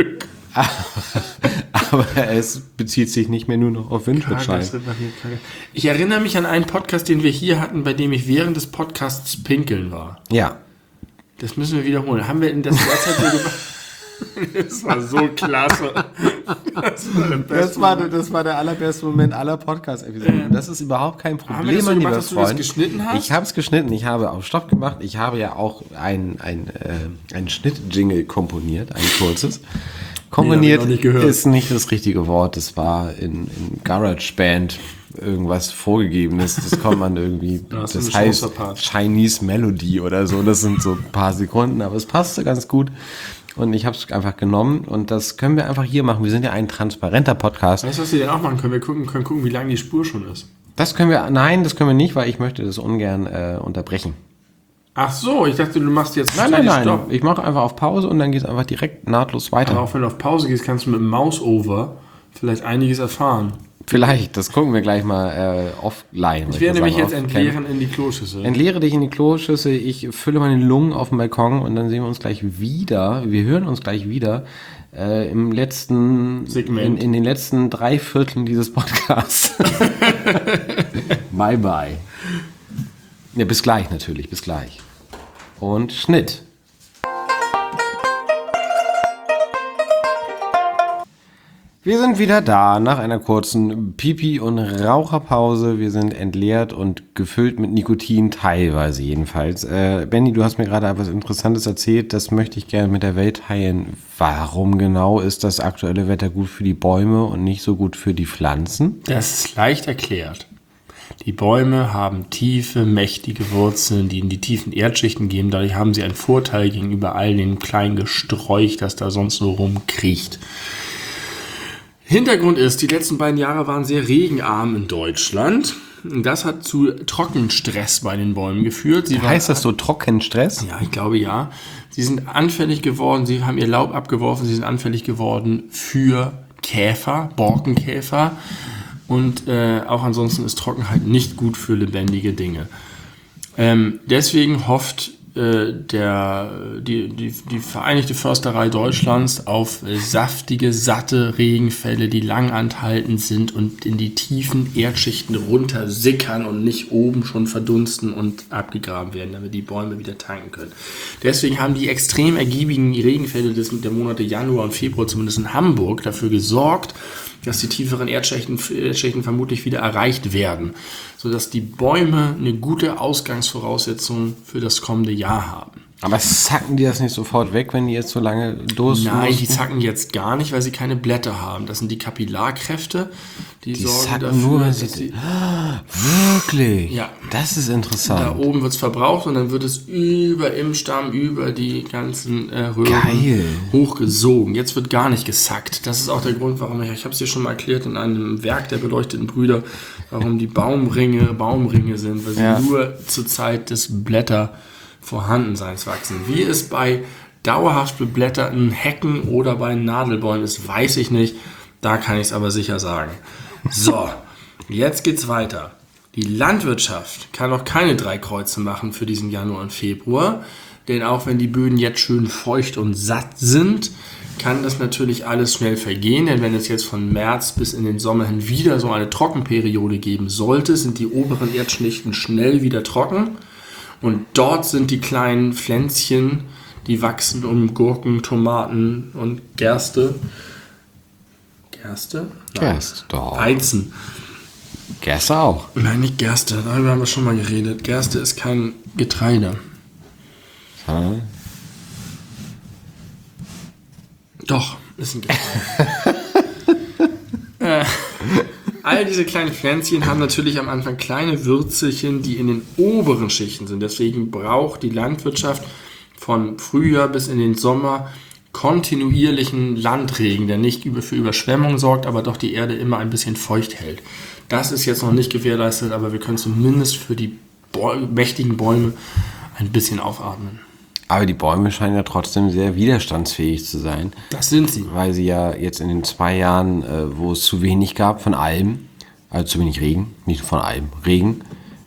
A: es bezieht sich nicht mehr nur noch auf Windschutzscheiben.
B: Ich erinnere mich an einen Podcast, den wir hier hatten, bei dem ich während des Podcasts pinkeln war.
A: Ja.
B: Das müssen wir wiederholen. Haben wir in das derzeit so gemacht? Das war so klasse.
A: Das war der allerbeste Moment aller Podcast-Episoden. Das ist überhaupt kein Problem,
B: Haben wir das so
A: mein
B: gemacht,
A: lieber
B: dass du das
A: Freund.
B: geschnitten hast?
A: Ich habe es geschnitten, ich habe auf Stopp gemacht. Ich habe ja auch ein Schnitt-Jingle komponiert, ein kurzes. Komponiert ist nicht das richtige Wort. Das war in GarageBand irgendwas Vorgegebenes. Das kommt man irgendwie, das heißt Chinese Melody oder so. Das sind so ein paar Sekunden, aber es passte ganz gut. Und ich habe es einfach genommen und das können wir einfach hier machen. Wir sind ja ein transparenter Podcast.
B: Weißt du, was wir denn auch machen können? Wir können gucken, wie lang die Spur schon ist.
A: Das können wir nicht, weil ich möchte das ungern unterbrechen.
B: Ach so, ich dachte, du machst jetzt
A: Nein. Stopp. Ich mache einfach auf Pause und dann geht es einfach direkt nahtlos weiter.
B: Aber auch wenn du auf Pause gehst, kannst du mit dem Mouse-Over vielleicht einiges erfahren.
A: Vielleicht, das gucken wir gleich mal offline.
B: Ich werde mich jetzt entleeren in die Kloschüssel.
A: Entleere dich in die Kloschüssel, ich fülle meine Lungen auf dem Balkon und dann sehen wir uns gleich wieder. Wir hören uns gleich wieder im letzten Segment. In den letzten 3/4 dieses Podcasts. Bye bye. Ja, bis gleich natürlich, bis gleich. Und Schnitt. Wir sind wieder da nach einer kurzen Pipi- und Raucherpause. Wir sind entleert und gefüllt mit Nikotin, teilweise jedenfalls. Benni, du hast mir gerade etwas Interessantes erzählt, das möchte ich gerne mit der Welt teilen. Warum genau ist das aktuelle Wetter gut für die Bäume und nicht so gut für die Pflanzen?
B: Das ist leicht erklärt. Die Bäume haben tiefe, mächtige Wurzeln, die in die tiefen Erdschichten gehen. Dadurch haben sie einen Vorteil gegenüber all dem kleinen Gesträuch, das da sonst so rumkriecht. Hintergrund ist, die letzten beiden Jahre waren sehr regenarm in Deutschland. Das hat zu Trockenstress bei den Bäumen geführt.
A: Heißt das so Trockenstress?
B: Ja, ich glaube ja. Sie sind anfällig geworden, sie haben ihr Laub abgeworfen, sie sind anfällig geworden für Käfer, Borkenkäfer. Und auch ansonsten ist Trockenheit nicht gut für lebendige Dinge. Deswegen hofft die Vereinigte Försterei Deutschlands auf saftige, satte Regenfälle, die lang anhaltend sind und in die tiefen Erdschichten runter sickern und nicht oben schon verdunsten und abgegraben werden, damit die Bäume wieder tanken können. Deswegen haben die extrem ergiebigen Regenfälle der Monate Januar und Februar, zumindest in Hamburg, dafür gesorgt, dass die tieferen Erdschichten vermutlich wieder erreicht werden, sodass die Bäume eine gute Ausgangsvoraussetzung für das kommende Jahr haben.
A: Aber zacken die das nicht sofort weg, wenn die jetzt so lange dursten?
B: Nein, die zacken jetzt gar nicht, weil sie keine Blätter haben. Das sind die Kapillarkräfte, die sorgen dafür,
A: nur, wenn
B: dass sie...
A: Wirklich?
B: Ja.
A: Das ist interessant.
B: Da oben wird es verbraucht und dann wird es im Stamm, über die ganzen Röhren hochgesogen. Jetzt wird gar nicht gesackt. Das ist auch der Grund, warum ich habe es dir schon mal erklärt in einem Werk der beleuchteten Brüder, warum die Baumringe sind, weil sie nur zur Zeit des Blätter Vorhandenseins wachsen. Wie es bei dauerhaft beblätterten Hecken oder bei Nadelbäumen ist, weiß ich nicht. Da kann ich es aber sicher sagen. So, jetzt geht's weiter. Die Landwirtschaft kann noch keine 3 Kreuze machen für diesen Januar und Februar, denn auch wenn die Böden jetzt schön feucht und satt sind, kann das natürlich alles schnell vergehen, denn wenn es jetzt von März bis in den Sommer hin wieder so eine Trockenperiode geben sollte, sind die oberen Erdschichten schnell wieder trocken. Und dort sind die kleinen Pflänzchen, die wachsen um Gurken, Tomaten und Gerste. Gerste? Nein.
A: Gerste, doch.
B: Weizen.
A: Gerste auch.
B: Nein, nicht Gerste, darüber haben wir schon mal geredet. Gerste ist kein Getreide.
A: Hm.
B: Doch, ist ein Getreide. All diese kleinen Pflänzchen haben natürlich am Anfang kleine Würzelchen, die in den oberen Schichten sind. Deswegen braucht die Landwirtschaft von Frühjahr bis in den Sommer kontinuierlichen Landregen, der nicht für Überschwemmung sorgt, aber doch die Erde immer ein bisschen feucht hält. Das ist jetzt noch nicht gewährleistet, aber wir können zumindest für die mächtigen Bäume ein bisschen aufatmen.
A: Aber die Bäume scheinen ja trotzdem sehr widerstandsfähig zu sein.
B: Das sind sie.
A: Weil sie ja jetzt in den 2 Jahren, wo es zu wenig gab von allem, also zu wenig Regen, nicht von allem, Regen,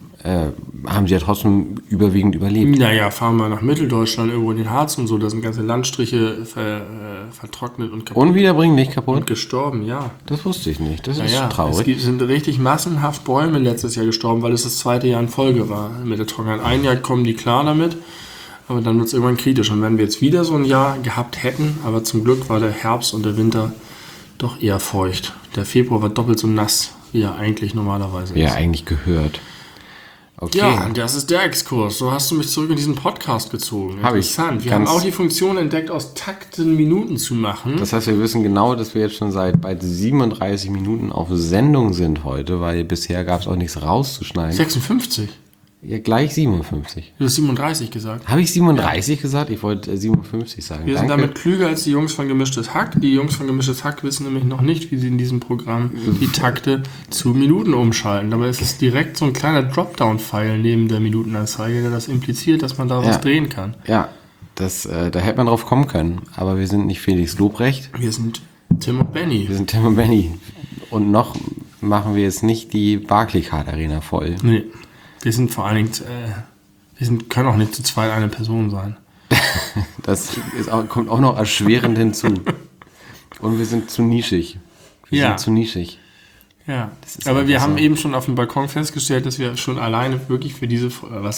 A: haben sie ja trotzdem überwiegend überlebt.
B: Naja, fahren wir nach Mitteldeutschland, irgendwo in den Harz und so, da sind ganze Landstriche vertrocknet und kaputt.
A: Unwiederbringlich kaputt?
B: Und gestorben, ja.
A: Das wusste ich nicht, das ist
B: Naja,
A: traurig.
B: Es sind richtig massenhaft Bäume letztes Jahr gestorben, weil es das 2. Jahr in Folge war mit der Trockenheit. Ein Jahr kommen die klar damit, aber dann wird es irgendwann kritisch. Und wenn wir jetzt wieder so ein Jahr gehabt hätten, aber zum Glück war der Herbst und der Winter doch eher feucht. Der Februar war doppelt so nass, wie er eigentlich normalerweise
A: Wie
B: ist.
A: er eigentlich gehört. Okay.
B: Ja, das ist der Exkurs. So hast du mich zurück in diesen Podcast gezogen.
A: Hab ich.
B: Interessant. Wir haben auch die Funktion entdeckt, aus Takten Minuten zu machen.
A: Das heißt, wir wissen genau, dass wir jetzt schon seit bald 37 Minuten auf Sendung sind heute, weil bisher gab es auch nichts rauszuschneiden.
B: 56.
A: Ja, gleich 57.
B: Du hast 37 gesagt.
A: Habe ich 37 gesagt? Ich wollte 57 sagen.
B: Wir sind damit klüger als die Jungs von Gemischtes Hack. Die Jungs von Gemischtes Hack wissen nämlich noch nicht, wie sie in diesem Programm die Takte zu Minuten umschalten. Dabei ist es direkt so ein kleiner Dropdown-Pfeil neben der Minutenanzeige, der das impliziert, dass man da was drehen kann.
A: Ja, da hätte man drauf kommen können. Aber wir sind nicht Felix Lobrecht.
B: Wir sind Tim und Benny.
A: Wir sind Tim und Benny. Und noch machen wir jetzt nicht die Barclaycard Arena voll.
B: Nee. Wir sind vor allen Dingen, können auch nicht zu zweit eine Person sein.
A: Das kommt auch noch erschwerend hinzu. Und wir sind zu nischig. Wir sind zu nischig.
B: Ja, aber wir haben eben schon auf dem Balkon festgestellt, dass wir schon alleine wirklich für diese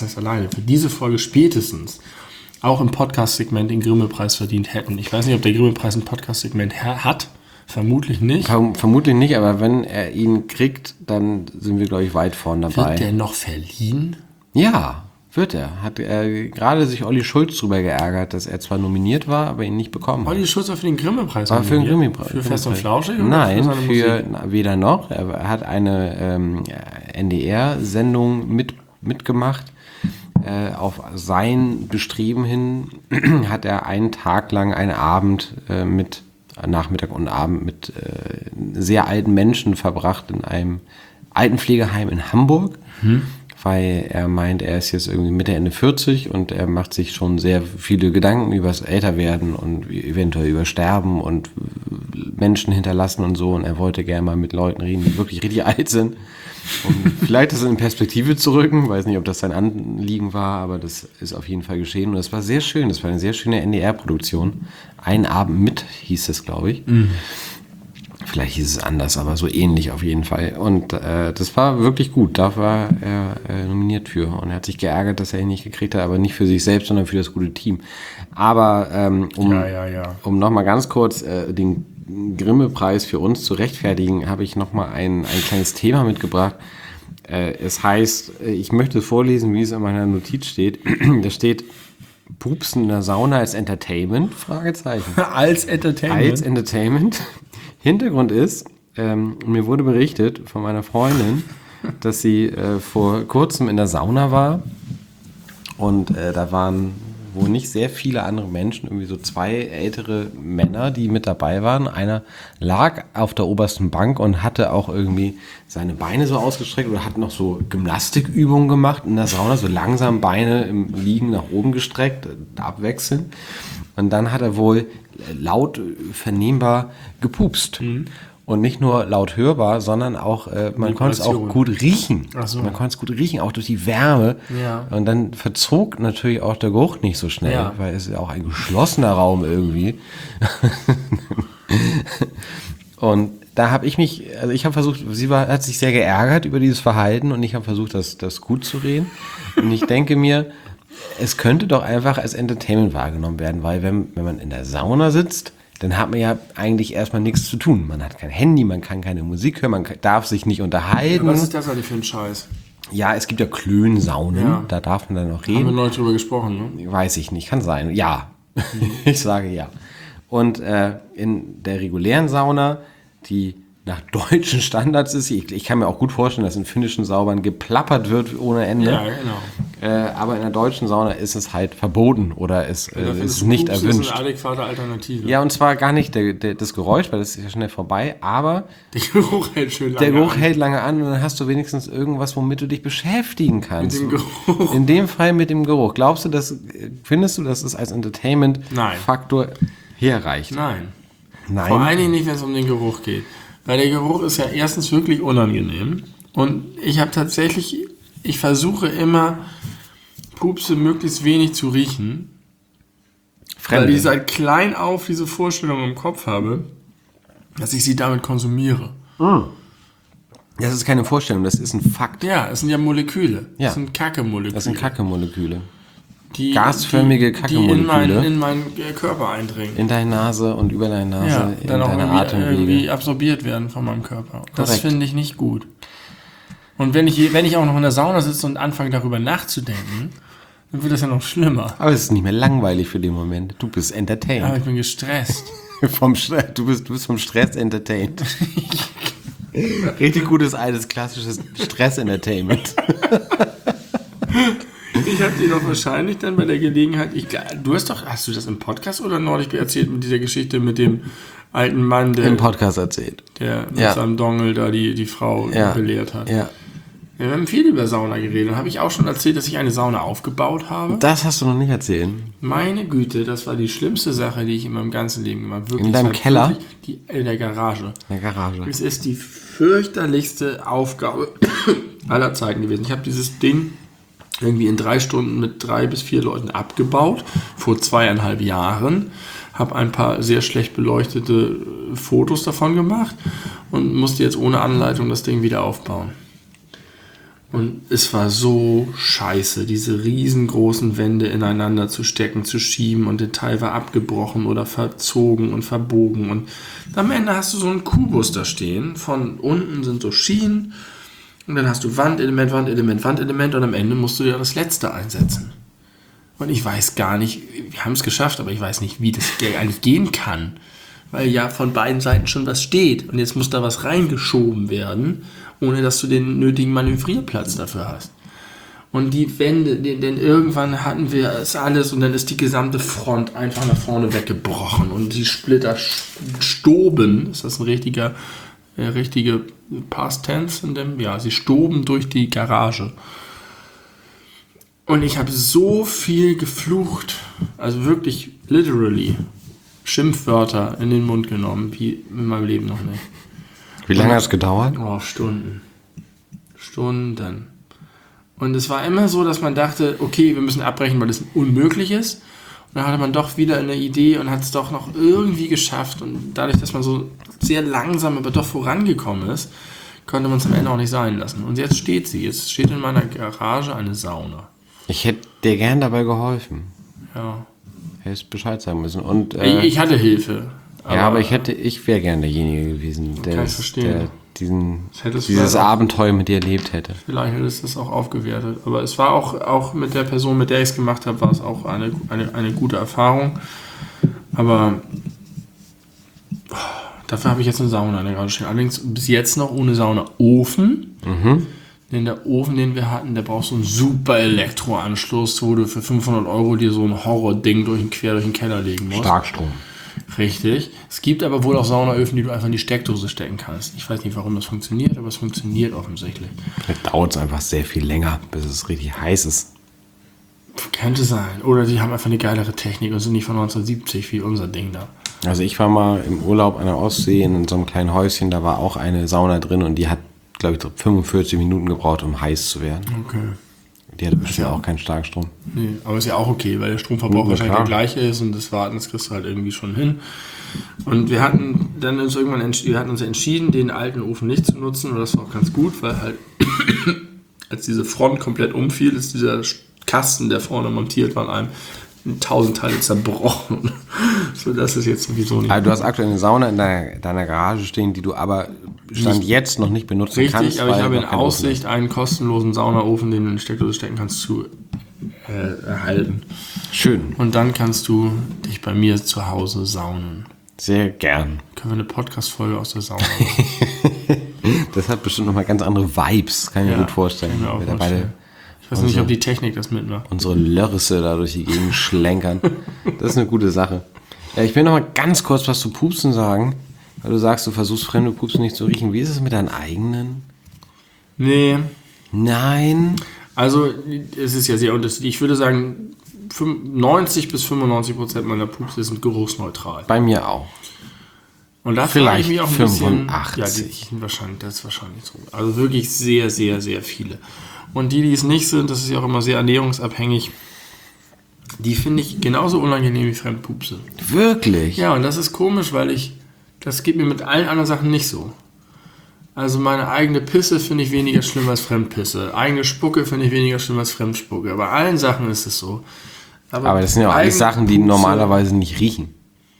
B: Folge spätestens auch im Podcast-Segment den Grimme-Preis verdient hätten. Ich weiß nicht, ob der Grimme-Preis ein Podcast-Segment hat. Vermutlich nicht.
A: Vermutlich nicht, aber wenn er ihn kriegt, dann sind wir, glaube ich, weit vorne dabei.
B: Wird der noch verliehen?
A: Ja, wird er. Hat gerade sich Olli Schulz drüber geärgert, dass er zwar nominiert war, aber ihn nicht bekommen hat.
B: Olli Schulz war für den Grimme-Preis
A: War für den Grimme-Preis.
B: Für Fest und Flauschig?
A: Nein, weder noch. Er hat eine NDR-Sendung mitgemacht. Auf sein Bestreben hin hat er einen Tag lang, einen Abend Nachmittag und Abend mit sehr alten Menschen verbracht in einem Altenpflegeheim in Hamburg. weil er meint, er ist jetzt irgendwie Mitte, Ende 40 und er macht sich schon sehr viele Gedanken über das Älterwerden und eventuell über Sterben und Menschen hinterlassen und so. Und er wollte gerne mal mit Leuten reden, die wirklich richtig alt sind. Um vielleicht das in Perspektive zu rücken. Weiß nicht, ob das sein Anliegen war, aber das ist auf jeden Fall geschehen. Und das war sehr schön. Das war eine sehr schöne NDR-Produktion. Ein Abend mit hieß es, glaube ich. Mhm. Vielleicht hieß es anders, aber so ähnlich auf jeden Fall. Und das war wirklich gut. Da war er nominiert für. Und er hat sich geärgert, dass er ihn nicht gekriegt hat, aber nicht für sich selbst, sondern für das gute Team. Aber um nochmal ganz kurz den Grimme-Preis für uns zu rechtfertigen, habe ich nochmal ein kleines Thema mitgebracht. Es heißt, ich möchte vorlesen, wie es in meiner Notiz steht. Da steht, Pupsen in der Sauna als Entertainment? Fragezeichen.
B: Als Entertainment?
A: Als Entertainment. Hintergrund ist, mir wurde berichtet von meiner Freundin, dass sie vor kurzem in der Sauna war und da waren wohl nicht sehr viele andere Menschen, irgendwie so 2 ältere Männer, die mit dabei waren. Einer lag auf der obersten Bank und hatte auch irgendwie seine Beine so ausgestreckt oder hat noch so Gymnastikübungen gemacht in der Sauna, so langsam Beine im Liegen nach oben gestreckt, abwechselnd. Und dann hat er wohl laut vernehmbar gepupst. Mhm. Und nicht nur laut hörbar, sondern auch, man konnte es auch gut riechen. Ach so. Man konnte es gut riechen, auch durch die Wärme. Ja. Und dann verzog natürlich auch der Geruch nicht so schnell, weil es ist ja auch ein geschlossener Raum irgendwie. Und da habe ich mich, also ich habe versucht, hat sich sehr geärgert über dieses Verhalten und ich habe versucht, das gut zu reden. Und ich denke mir, es könnte doch einfach als Entertainment wahrgenommen werden, weil wenn man in der Sauna sitzt, dann hat man ja eigentlich erstmal nichts zu tun. Man hat kein Handy, man kann keine Musik hören, man darf sich nicht unterhalten.
B: Ja, was ist das eigentlich für ein Scheiß?
A: Ja, es gibt ja Klönsaunen, da darf man dann noch reden.
B: Haben wir neulich drüber gesprochen, ne?
A: Weiß ich nicht, kann sein. Ja, ich sage ja. Und in der regulären Sauna, die nach deutschen Standards ist, ich kann mir auch gut vorstellen, dass in finnischen Saubern geplappert wird ohne Ende. Ja, genau. Aber in der deutschen Sauna ist es halt verboten oder es ist nicht erwünscht. Das ist eine
B: adäquate Alternative.
A: Ja, und zwar gar nicht das Geräusch, weil das ist ja schnell vorbei, aber
B: der Geruch hält schön lange
A: an. Der Geruch hält lange an und dann hast du wenigstens irgendwas, womit du dich beschäftigen kannst.
B: Mit dem Geruch.
A: In dem Fall mit dem Geruch. Findest du, dass es als Entertainment-Faktor herreicht?
B: Nein. Vor allen Dingen nicht, wenn es um den Geruch geht. Weil der Geruch ist ja erstens wirklich unangenehm. Und ich versuche immer, Pupse möglichst wenig zu riechen. Weil ich seit klein auf diese Vorstellung im Kopf habe, dass ich sie damit konsumiere.
A: Das ist keine Vorstellung, das ist ein Fakt.
B: Ja, es sind ja Moleküle.
A: Ja.
B: Das sind Kacke-Moleküle.
A: Das sind Kacke-Moleküle. Gasförmige Kacke-Moleküle.
B: Die in meinen Körper eindringen.
A: In deine Nase und über deine Nase, in deine Atemwege.
B: Irgendwie absorbiert werden von meinem Körper. Das finde ich nicht gut. Und wenn ich auch noch in der Sauna sitze und anfange darüber nachzudenken, dann wird das ja noch schlimmer.
A: Aber es ist nicht mehr langweilig für den Moment. Du bist entertained.
B: Aber ich bin gestresst.
A: Du bist vom Stress entertained. Richtig gutes, altes, klassisches Stress-Entertainment.
B: Ich habe dir doch wahrscheinlich dann bei der Gelegenheit, hast du das im Podcast oder neulich erzählt mit dieser Geschichte mit dem alten Mann, der
A: im Podcast erzählt,
B: der mit seinem Dongel da die Frau belehrt hat.
A: Ja.
B: Wir haben viel über Sauna geredet. Dann habe ich auch schon erzählt, dass ich eine Sauna aufgebaut habe.
A: Das hast du noch nicht erzählt.
B: Meine Güte, das war die schlimmste Sache, die ich in meinem ganzen Leben gemacht habe. Wirklich,
A: in deinem Keller?
B: In der Garage.
A: In der Garage.
B: Es ist die fürchterlichste Aufgabe aller Zeiten gewesen. Ich habe dieses Ding irgendwie in 3 Stunden mit 3 bis 4 Leuten abgebaut, vor 2,5 Jahren. Habe ein paar sehr schlecht beleuchtete Fotos davon gemacht und musste jetzt ohne Anleitung das Ding wieder aufbauen. Und es war so scheiße, diese riesengroßen Wände ineinander zu stecken, zu schieben und der Teil war abgebrochen oder verzogen und verbogen. Und am Ende hast du so einen Kubus da stehen, von unten sind so Schienen und dann hast du Wandelement, Wandelement, Wandelement und am Ende musst du ja das letzte einsetzen. Und ich weiß gar nicht, wir haben es geschafft, aber ich weiß nicht, wie das eigentlich gehen kann. Weil ja von beiden Seiten schon was steht und jetzt muss da was reingeschoben werden, ohne dass du den nötigen Manövrierplatz dafür hast. Und die Wände, denn irgendwann hatten wir es alles und dann ist die gesamte Front einfach nach vorne weggebrochen und die Splitter stoben, ist das ein richtige Past Tense? Ja, sie stoben durch die Garage. Und ich habe so viel geflucht, also wirklich literally Schimpfwörter in den Mund genommen, wie in meinem Leben noch nicht.
A: Wie lange hat es gedauert?
B: Oh, Stunden. Und es war immer so, dass man dachte, okay, wir müssen abbrechen, weil das unmöglich ist. Und dann hatte man doch wieder eine Idee und hat es doch noch irgendwie geschafft. Und dadurch, dass man so sehr langsam, aber doch vorangekommen ist, konnte man es am Ende auch nicht sein lassen. Und jetzt steht sie. Jetzt steht in meiner Garage eine Sauna.
A: Ich hätte dir gern dabei geholfen.
B: Ja.
A: Hättest Bescheid sagen müssen. Und,
B: Ich hatte Hilfe.
A: Aber ich wäre gern derjenige gewesen, der dieses Abenteuer mit dir erlebt hätte.
B: Vielleicht hätte es das auch aufgewertet. Aber es war auch mit der Person, mit der ich es gemacht habe, war es auch eine gute Erfahrung. Aber dafür habe ich jetzt eine Sauna in der Garage stehen. Allerdings bis jetzt noch ohne Saunaofen. Denn der Ofen, den wir hatten, der braucht so einen super Elektroanschluss, wo du für 500 € dir so ein Horror-Ding quer durch den Keller legen musst.
A: Starkstrom.
B: Richtig. Es gibt aber wohl auch Saunaöfen, die du einfach in die Steckdose stecken kannst. Ich weiß nicht, warum das funktioniert, aber es funktioniert offensichtlich.
A: Da dauert es einfach sehr viel länger, bis es richtig heiß ist.
B: Könnte sein. Oder die haben einfach eine geilere Technik und sind nicht von 1970 wie unser Ding da.
A: Also ich war mal im Urlaub an der Ostsee in so einem kleinen Häuschen, da war auch eine Sauna drin und die hat, glaube ich, 45 Minuten gebraucht, um heiß zu werden.
B: Okay.
A: Die hatte bestimmt auch keinen Starkstrom.
B: Nee, aber ist ja auch okay, weil der Stromverbrauch wahrscheinlich der gleiche ist und das Warten, das kriegst du halt irgendwie schon hin. Und wir hatten uns entschieden, den alten Ofen nicht zu nutzen und das war auch ganz gut, weil halt als diese Front komplett umfiel, ist dieser Kasten, der vorne montiert war, an einem in 1000 Teile zerbrochen. So, das ist jetzt sowieso nicht.
A: Also du hast aktuell eine Sauna in deiner Garage stehen, die du aber jetzt noch nicht benutzen kannst.
B: Richtig, aber ich habe in Aussicht einen kostenlosen Saunaofen, den du in die Steckdose stecken kannst, zu erhalten.
A: Schön.
B: Und dann kannst du dich bei mir zu Hause saunen.
A: Sehr gern.
B: Können wir eine Podcast-Folge aus der Sauna machen?
A: Das hat bestimmt nochmal ganz andere Vibes, kann ich mir gut vorstellen.
B: Kann ich mir auch vorstellen. Ich weiß nicht, ob die Technik das mitmacht.
A: Unsere Lörrisse da durch die Gegend schlenkern. Das ist eine gute Sache. Ich will noch mal ganz kurz was zu Pupsen sagen, weil du sagst, du versuchst fremde Pupsen nicht zu riechen. Wie ist es mit deinen eigenen?
B: Nee.
A: Nein?
B: Also, es ist ja sehr unterschiedlich. Ich würde sagen, 90-95% meiner Pupse sind geruchsneutral.
A: Bei mir auch.
B: Und da
A: vielleicht
B: ich mich auch ein
A: 85.
B: bisschen, das ist wahrscheinlich so. Also wirklich sehr, sehr, sehr viele. Und die es nicht sind, das ist ja auch immer sehr ernährungsabhängig, die finde ich genauso unangenehm wie Fremdpupse.
A: Wirklich?
B: Ja, und das ist komisch, weil das geht mir mit allen anderen Sachen nicht so. Also meine eigene Pisse finde ich weniger schlimm als Fremdpisse. Eigene Spucke finde ich weniger schlimm als Fremdspucke. Bei allen Sachen ist es so.
A: Aber das sind ja auch alles Sachen, die normalerweise nicht riechen.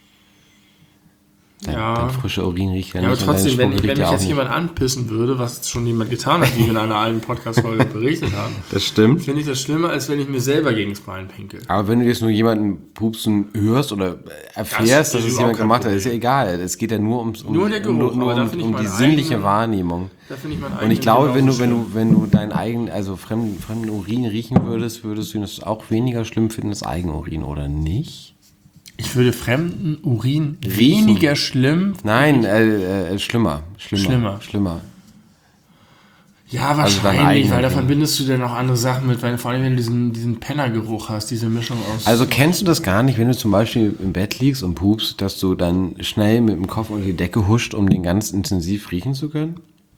A: Dein frischer Urin riecht ja nicht.
B: Aber trotzdem, wenn mich jetzt
A: nicht.
B: jemand anpissen würde, was schon jemand getan hat, wie wir in einer alten Podcast-Folge berichtet haben,
A: das stimmt.
B: finde ich das schlimmer, als wenn ich mir selber gegen das Bein pinkel.
A: Aber wenn du jetzt nur jemanden pupsen hörst oder erfährst, dass es jemand gemacht hat, ist ja egal. Es geht ja nur um die sinnliche Wahrnehmung. Und ich glaube, wenn du deinen eigenen, also fremden Urin riechen würdest, würdest du das auch weniger schlimm finden als Eigenurin, oder nicht?
B: Ich würde fremden Urin weniger schlimm.
A: Nein, schlimmer.
B: Ja, wahrscheinlich, weil da verbindest du dann auch andere Sachen mit, weil vor allem, wenn du diesen Pennergeruch hast, diese Mischung aus...
A: Also kennst du das gar nicht, wenn du zum Beispiel im Bett liegst und pupst, dass du dann schnell mit dem Kopf unter die Decke huscht, um den ganz intensiv riechen zu können?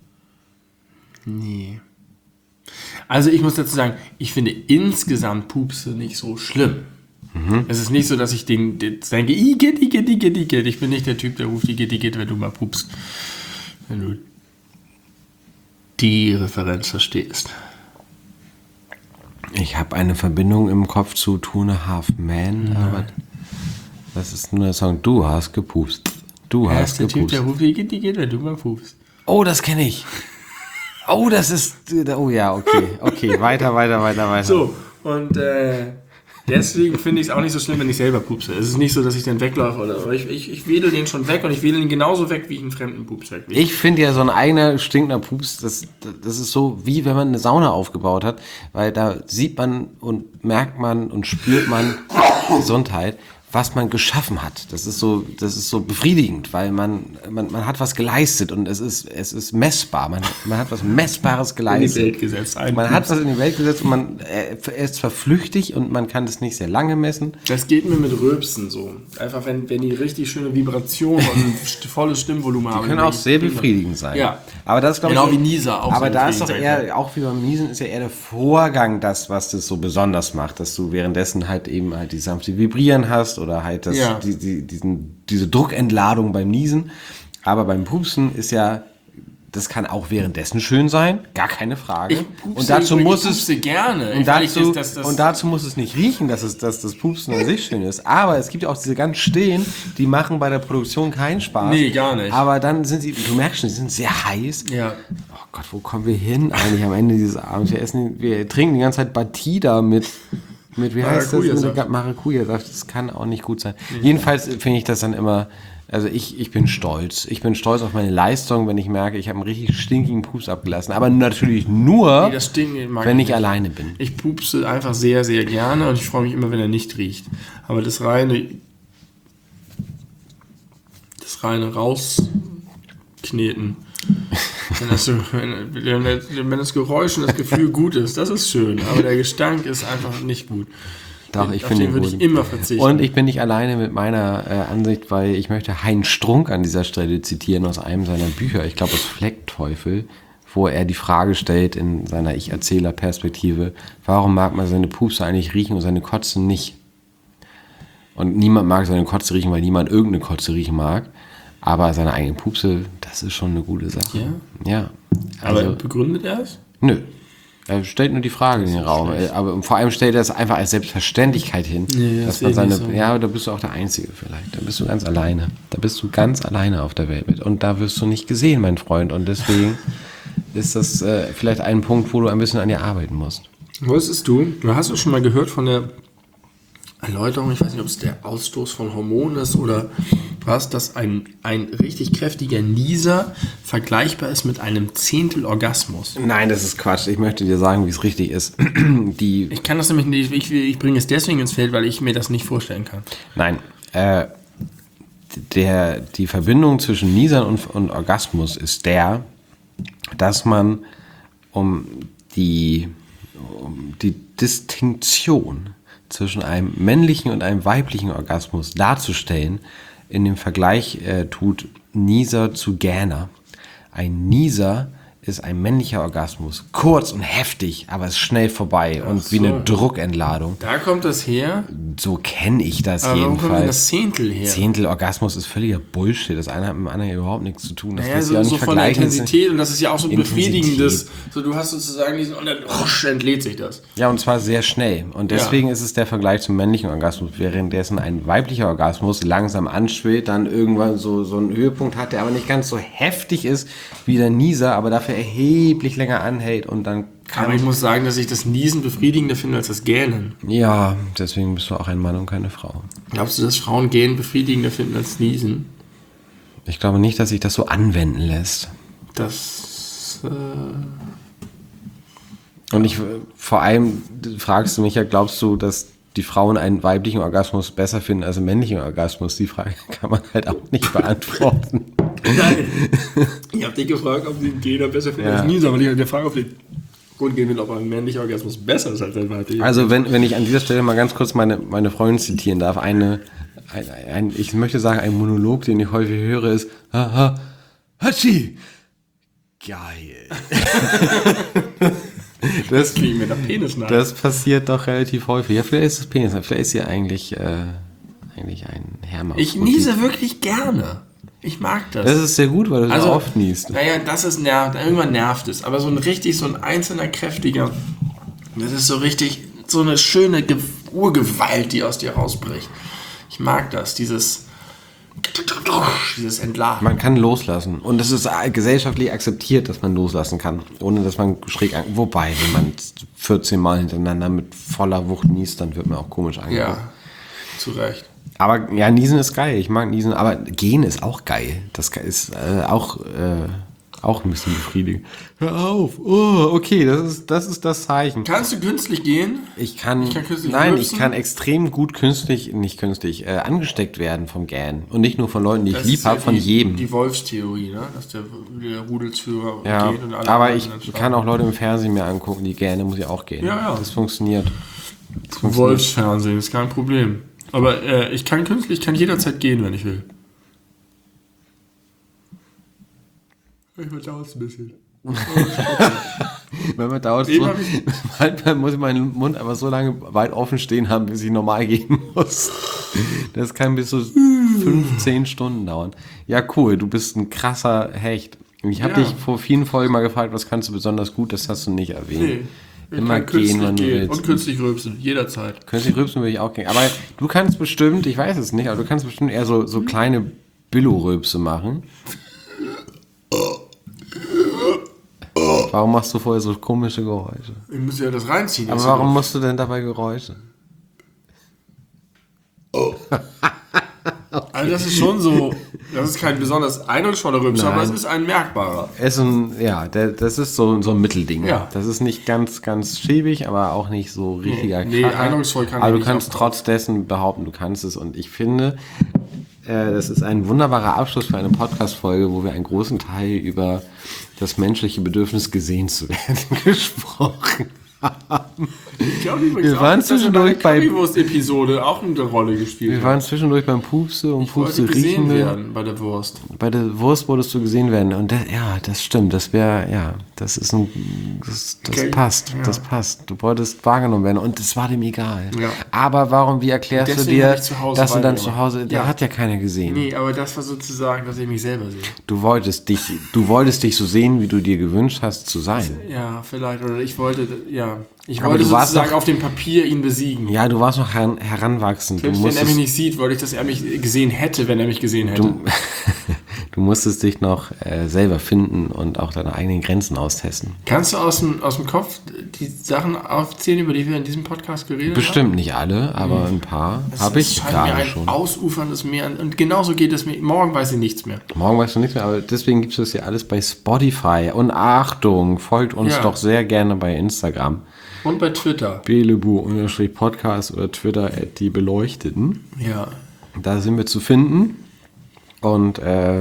B: Nee. Also ich muss dazu sagen, ich finde insgesamt Pupse nicht so schlimm. Es ist nicht so, dass ich denke, Igitt. Ich bin nicht der Typ, der ruft Igitt, wenn du mal pupst. Wenn du die Referenz verstehst.
A: Ich habe eine Verbindung im Kopf zu Two and a Half Men, aber das ist nur der Song. Du hast gepupst. Du hast
B: der
A: gepupst.
B: Typ, der ruft Igitt, wenn du mal pupst.
A: Oh, das kenne ich. Oh, das ist... Oh ja, okay. Weiter.
B: So, und deswegen finde ich es auch nicht so schlimm, wenn ich selber pupse. Es ist nicht so, dass ich dann weglaufe oder ich wedel den schon weg und ich wedel ihn genauso weg, wie ich einen fremden Pups weg.
A: Ich finde ja so ein eigener stinkender Pups, das ist so, wie wenn man eine Sauna aufgebaut hat, weil da sieht man und merkt man und spürt man Gesundheit. was man geschaffen hat. Das ist so befriedigend, weil man hat was geleistet und es ist messbar. Man hat was Messbares geleistet.
B: In die Welt gesetzt.
A: Man hat was in die Welt gesetzt und er ist zwar flüchtig und man kann es nicht sehr lange messen.
B: Das geht mir mit Rülpsen so. Einfach wenn die richtig schöne Vibration und volles Stimmvolumen haben.
A: Die können auch sehr befriedigend sein.
B: Ja.
A: Aber das glaube
B: genau
A: ich.
B: wie Nieser auch.
A: Aber
B: so
A: da ist doch
B: befriedigend sein
A: eher, auch wie beim Niesen, ist ja eher der Vorgang das, was das so besonders macht, dass du währenddessen halt eben halt die sanfte Vibrieren hast oder halt das,
B: Ja.
A: diese Druckentladung beim Niesen. Aber beim Pupsen ist ja, das kann auch währenddessen schön sein, gar keine Frage. Und dazu muss es
B: gerne.
A: und dazu muss es nicht riechen, dass das Pupsen an sich schön ist. Aber es gibt auch diese ganz stillen, die machen bei der Produktion keinen Spaß.
B: Nee, gar nicht.
A: Aber dann sind du merkst schon, sie sind sehr heiß.
B: Ja.
A: Oh Gott, wo kommen wir hin eigentlich am Ende dieses Abends? Wir trinken die ganze Zeit Batida mit wie heißt das? Mit Maracuja-Saft. Das kann auch nicht gut sein. Jedenfalls finde ich das dann immer, also ich bin stolz. Ich bin stolz auf meine Leistung, wenn ich merke, ich habe einen richtig stinkigen Pups abgelassen. Aber natürlich nur,
B: das Stinken mag
A: wenn
B: ich
A: ich
B: nicht.
A: alleine bin.
B: Ich pupse einfach sehr, sehr gerne und ich freue mich immer, wenn er nicht riecht. Aber das reine rauskneten, wenn das Geräusch und das Gefühl gut ist, das ist schön. Aber der Gestank ist einfach nicht gut.
A: Doch, ich
B: Auf
A: finde
B: den würde ich immer verzichten.
A: Und ich bin nicht alleine mit meiner Ansicht, weil ich möchte Heinz Strunk an dieser Stelle zitieren aus einem seiner Bücher, ich glaube aus Fleckteufel, wo er die Frage stellt in seiner Ich-Erzähler-Perspektive, warum mag man seine Pupse eigentlich riechen und seine Kotze nicht? Und niemand mag seine Kotze riechen, weil niemand irgendeine Kotze riechen mag. Aber seine eigene Pupse, das ist schon eine gute Sache.
B: Ja?
A: Ja.
B: Aber
A: Also,
B: begründet er es?
A: nö. Er stellt nur die Frage in den Raum. Aber vor allem stellt er es einfach als Selbstverständlichkeit hin.
B: Nee,
A: dass
B: das
A: man
B: sehe ich nicht so.
A: Ja, da bist du auch der Einzige vielleicht. Da bist du ganz alleine. Da bist du ganz alleine auf der Welt mit. Und da wirst du nicht gesehen, mein Freund. Und deswegen ist das vielleicht ein Punkt, wo du ein bisschen an dir arbeiten musst.
B: Wusstest du hast du schon mal gehört von der Erläuterung, ich weiß nicht, ob es der Ausstoß von Hormonen ist oder was, dass ein richtig kräftiger Nieser vergleichbar ist mit einem Zehntel Orgasmus.
A: Nein, das ist Quatsch. Ich möchte dir sagen, wie es richtig ist.
B: Ich kann das nämlich nicht, ich bringe es deswegen ins Feld, weil ich mir das nicht vorstellen kann.
A: Nein, die Verbindung zwischen Niesern und Orgasmus ist dass man um die Distinktion zwischen einem männlichen und einem weiblichen Orgasmus darzustellen, in dem Vergleich tut Nieser zu Gähner. Ein Nieser ist ein männlicher Orgasmus. Kurz und heftig, aber ist schnell vorbei und wie eine Druckentladung.
B: Da kommt das her.
A: So kenne ich das
B: Aber warum kommt denn
A: jedenfalls.
B: das Zehntel her?
A: Zehntel Orgasmus ist völliger Bullshit. Das eine hat mit dem anderen überhaupt nichts zu tun. Das
B: Naja,
A: lässt sich auch
B: so
A: nicht
B: von der
A: vergleichen.
B: Intensität und das ist ja auch so
A: Intensität.
B: befriedigendes. So, du hast sozusagen diesen und dann entlädt sich das.
A: Ja, und zwar sehr schnell. Und deswegen ist es der Vergleich zum männlichen Orgasmus, währenddessen ein weiblicher Orgasmus langsam anschwillt, dann irgendwann so einen Höhepunkt hat, der aber nicht ganz so heftig ist wie der Nieser, aber dafür erheblich länger anhält und dann
B: Aber ich muss sagen, dass ich das Niesen befriedigender finde als das Gähnen.
A: Ja, deswegen bist du auch ein Mann und keine Frau.
B: Glaubst du, dass Frauen Gähnen befriedigender finden als Niesen?
A: Ich glaube nicht, dass sich das so anwenden lässt.
B: Das,
A: Und vor allem fragst du mich ja, glaubst du, dass die Frauen einen weiblichen Orgasmus besser finden als einen männlichen Orgasmus? Die Frage kann man halt auch nicht beantworten.
B: Nein. Ich habe dich gefragt, ob sie einen Gähner besser finden als Niesen, aber ich habe die Frage auf den Grund gehen will, ob ein männlicher Orgasmus besser ist als ein weiblicher.
A: Also wenn ich an dieser Stelle mal ganz kurz meine Freundin zitieren darf, ich möchte sagen, ein Monolog, den ich häufig höre, ist Haha, Hatschi! Geil. Das
B: klingt mir der Penis nach.
A: Das passiert doch relativ häufig. Ja, vielleicht ist es Penis, vielleicht ist sie eigentlich ein Hermaphrodit.
B: Ich niese wirklich gerne. Ich mag das.
A: Das ist sehr gut, weil du so oft niest.
B: Naja, das ist irgendwann nervt es. Aber so ein einzelner kräftiger, das ist so richtig, so eine schöne Urgewalt, die aus dir rausbricht. Ich mag das, dieses Entladen.
A: Man kann loslassen. Und es ist gesellschaftlich akzeptiert, dass man loslassen kann. Ohne dass man schräg wobei, wenn man 14 Mal hintereinander mit voller Wucht niest, dann wird man auch komisch angeguckt.
B: Ja, zu Recht.
A: Aber ja, Niesen ist geil. Ich mag Niesen. Aber Gehen ist auch geil. Das ist auch auch ein bisschen befriedigend. Hör auf. Oh, okay, das ist das Zeichen.
B: Kannst du künstlich gehen?
A: Ich kann extrem gut angesteckt werden vom Gähnen. Und nicht nur von Leuten, die ich lieb habe, von jedem.
B: Die Wolfstheorie, ne? Dass der Rudelsführer geht und alle
A: aber ich kann auch Leute im Fernsehen mir angucken, die Gähne muss ich auch gehen.
B: Ja.
A: Das funktioniert.
B: Wolfsfernsehen ist kein Problem. Aber ich kann jederzeit gehen, wenn ich will. Manchmal dauert es ein bisschen.
A: Manchmal dauert es so. Manchmal muss ich meinen Mund einfach so lange weit offen stehen haben, bis ich normal gehen muss. Das kann bis zu 5-10 Stunden dauern. Ja, cool, du bist ein krasser Hecht. Ich habe dich vor vielen Folgen mal gefragt, was kannst du besonders gut, das hast du nicht erwähnt. Nee. Immer gehen, wenn du willst.
B: Und künstlich rülpsen, jederzeit.
A: Künstlich rülpsen würde ich auch gehen. Aber du kannst bestimmt, ich weiß es nicht, aber du kannst bestimmt eher so kleine Billo-Rülpse machen. Warum machst du vorher so komische Geräusche?
B: Ich muss ja das reinziehen.
A: Aber warum musst du denn dabei Geräusche?
B: Okay. Also das ist schon so, das ist kein besonders eindrucksvoller Rülpser, aber es ist ein merkbarer.
A: Das ist so ein Mittelding.
B: Ja.
A: Das ist nicht ganz, ganz schäbig, aber auch nicht so richtiger Kracher.
B: Eindrucksvoll kann
A: aber du kannst trotz dessen behaupten, du kannst es. Und ich finde, das ist ein wunderbarer Abschluss für eine Podcast-Folge, wo wir einen großen Teil über das menschliche Bedürfnis, gesehen zu werden, gesprochen haben.
B: Ich glaube übrigens wir waren zwischendurch bei der Currywurst-Episode auch eine Rolle gespielt.
A: Wir waren zwischendurch beim Pupse und Pupse riechen
B: werden bei der Wurst.
A: Bei der Wurst wolltest du gesehen werden. Und das stimmt. Das passt. Ja. Das passt. Du wolltest wahrgenommen werden und es war dem egal. Ja. Aber wie erklärst du dir, dass du dann zu Hause, der hat ja keiner gesehen.
B: Nee, aber das war sozusagen, dass ich mich selber sehe.
A: Du wolltest dich so sehen, wie du dir gewünscht hast zu sein.
B: Ja, vielleicht. Oder ich wollte sozusagen auf dem Papier ihn besiegen.
A: Ja, du warst noch heranwachsend.
B: Selbst wenn er mich nicht sieht, wollte ich, dass er mich gesehen hätte, wenn er mich gesehen hätte.
A: Du musstest dich noch selber finden und auch deine eigenen Grenzen austesten.
B: Kannst du aus dem Kopf die Sachen aufzählen, über die wir in diesem Podcast geredet haben?
A: Bestimmt nicht alle, aber ein paar habe ich gerade schon.
B: Ausuferndes Meer. Und genauso geht es mir. Morgen weiß ich nichts mehr.
A: Morgen weißt du nichts mehr, aber deswegen gibt es das ja alles bei Spotify. Und Achtung, folgt uns doch sehr gerne bei Instagram.
B: Und bei Twitter.
A: Belebu_Podcast oder Twitter @diebeleuchteten.
B: Ja.
A: Da sind wir zu finden. Und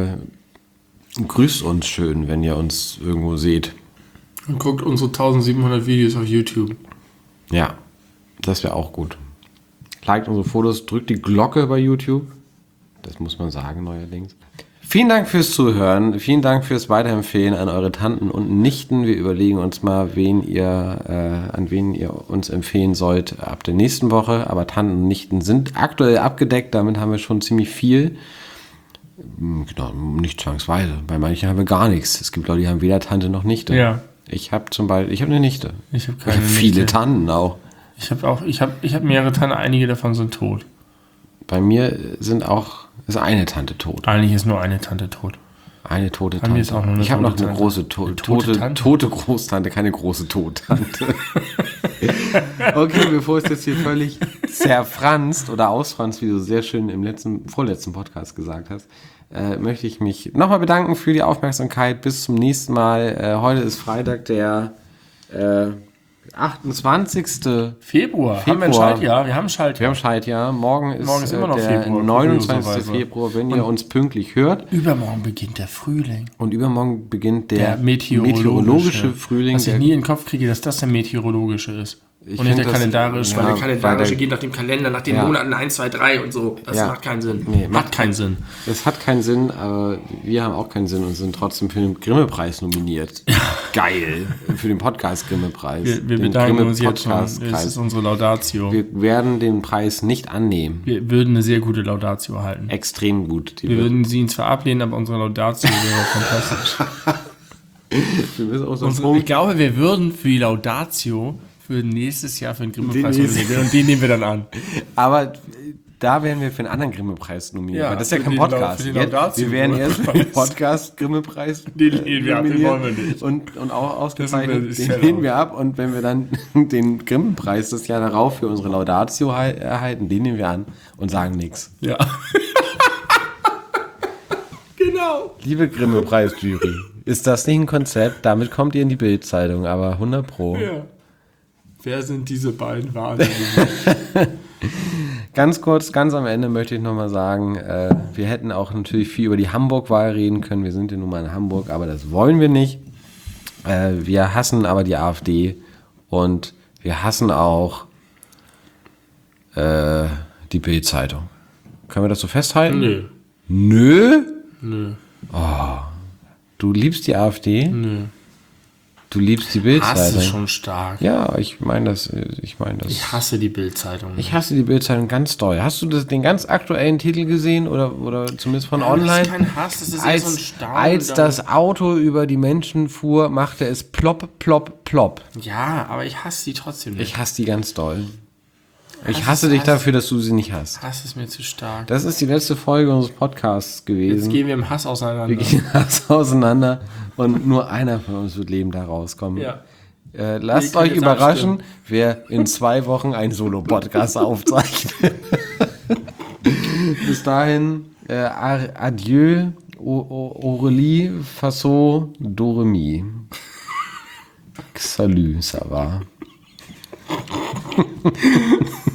A: grüßt uns schön, wenn ihr uns irgendwo seht.
B: Und guckt unsere 1700 Videos auf YouTube.
A: Ja, das wäre auch gut. Liked unsere Fotos, drückt die Glocke bei YouTube. Das muss man sagen neuerdings. Vielen Dank fürs Zuhören. Vielen Dank fürs Weiterempfehlen an eure Tanten und Nichten. Wir überlegen uns mal, an wen ihr uns empfehlen sollt ab der nächsten Woche. Aber Tanten und Nichten sind aktuell abgedeckt. Damit haben wir schon ziemlich viel. Genau, nicht zwangsweise. Bei manchen haben wir gar nichts. Es gibt Leute, die haben weder Tante noch Nichte.
B: Ja.
A: Ich habe eine Nichte.
B: Ich habe keine Nichte.
A: Viele Tanten auch.
B: Ich habe mehrere Tanten, einige davon sind tot.
A: Bei mir ist eine Tante tot.
B: Eigentlich ist nur eine Tante tot.
A: Eine tote Tante.
B: Ist auch noch
A: ich habe noch eine große tote Großtante, keine große Tottante. Okay, bevor es jetzt hier völlig zerfranst oder ausfranst, wie du sehr schön im vorletzten Podcast gesagt hast, möchte ich mich nochmal bedanken für die Aufmerksamkeit. Bis zum nächsten Mal. Heute ist Freitag, der 28.
B: Februar. Haben wir ein Schaltjahr? Wir haben ein
A: Schaltjahr. Morgen ist
B: immer noch
A: der
B: Februar,
A: 29. Februar, wenn ihr uns pünktlich hört.
B: Übermorgen beginnt der Frühling.
A: Und übermorgen beginnt der
B: meteorologische
A: Frühling.
B: Was ich nie in den Kopf kriege, dass das der meteorologische ist. Und nicht der kalendarische. Weil der kalendarische geht nach dem Kalender, nach den Monaten 1, 2, 3 und so. Das macht keinen Sinn.
A: Nee, macht keinen Sinn. Es hat keinen Sinn, aber wir haben auch keinen Sinn und sind trotzdem für den Grimme-Preis nominiert. Geil. Für den Podcast-Grimme-Preis.
B: Wir bedanken uns jetzt schon. Das ist unsere Laudatio.
A: Wir werden den Preis nicht annehmen. Wir
B: würden eine sehr gute Laudatio halten.
A: Extrem gut.
B: Wir würden sie zwar ablehnen, aber unsere Laudatio wäre fantastisch. Ich glaube, wir würden für die Laudatio für nächstes Jahr für den Grimme-Preis nominieren und den nehmen wir dann an.
A: Aber da wären wir für einen anderen Grimme-Preis nominiert. Ja, das ist ja kein Podcast. Wir wären erst für den Podcast-Grimme-Preis
B: den lehnen wir ab, den wollen wir nicht.
A: Und auch ausgezeichnet, den lehnen wir ab. Und wenn wir dann den Grimme-Preis das Jahr darauf für unsere Laudatio erhalten, den nehmen wir an und sagen nichts.
B: Ja. Genau.
A: Liebe Grimme-Preis-Jury, Ist das nicht ein Konzept? Damit kommt ihr in die Bild-Zeitung, aber 100 Pro.
B: Ja. Wer sind diese beiden Wahnsinnigen?
A: Ganz kurz, ganz am Ende möchte ich nochmal sagen, wir hätten auch natürlich viel über die Hamburg-Wahl reden können. Wir sind ja nun mal in Hamburg, aber das wollen wir nicht. Wir hassen aber die AfD und wir hassen auch die Bild-Zeitung. Können wir das so festhalten?
B: Nö.
A: Nö?
B: Nö.
A: Du liebst die AfD?
B: Nö.
A: Du liebst die
B: Hass
A: Bild-Zeitung?
B: ist schon stark.
A: Ja, ich meine das.
B: Ich hasse die Bild-Zeitung.
A: Ich hasse die Bild-Zeitung ganz doll. Hast du den ganz aktuellen Titel gesehen oder zumindest von online?
B: Das ist kein Hass, das ist eher so ein Staunen.
A: Als das Auto über die Menschen fuhr, machte es plopp, plopp, plopp.
B: Ja, aber ich hasse die trotzdem nicht.
A: Ich hasse die ganz doll. Ich hasse dich dafür, dass du sie nicht hast.
B: Hass ist mir zu stark.
A: Das ist die letzte Folge unseres Podcasts gewesen.
B: Jetzt gehen wir im Hass auseinander.
A: Wir gehen Hass auseinander und nur einer von uns wird lebend da rauskommen.
B: Ja.
A: Lasst
B: Wir
A: euch
B: können jetzt
A: überraschen,
B: abstimmen.
A: wer in 2 Wochen einen Solo-Podcast aufzeichnet. Bis dahin, adieu, Aurélie, Faso, Doremi. Salut, ça va.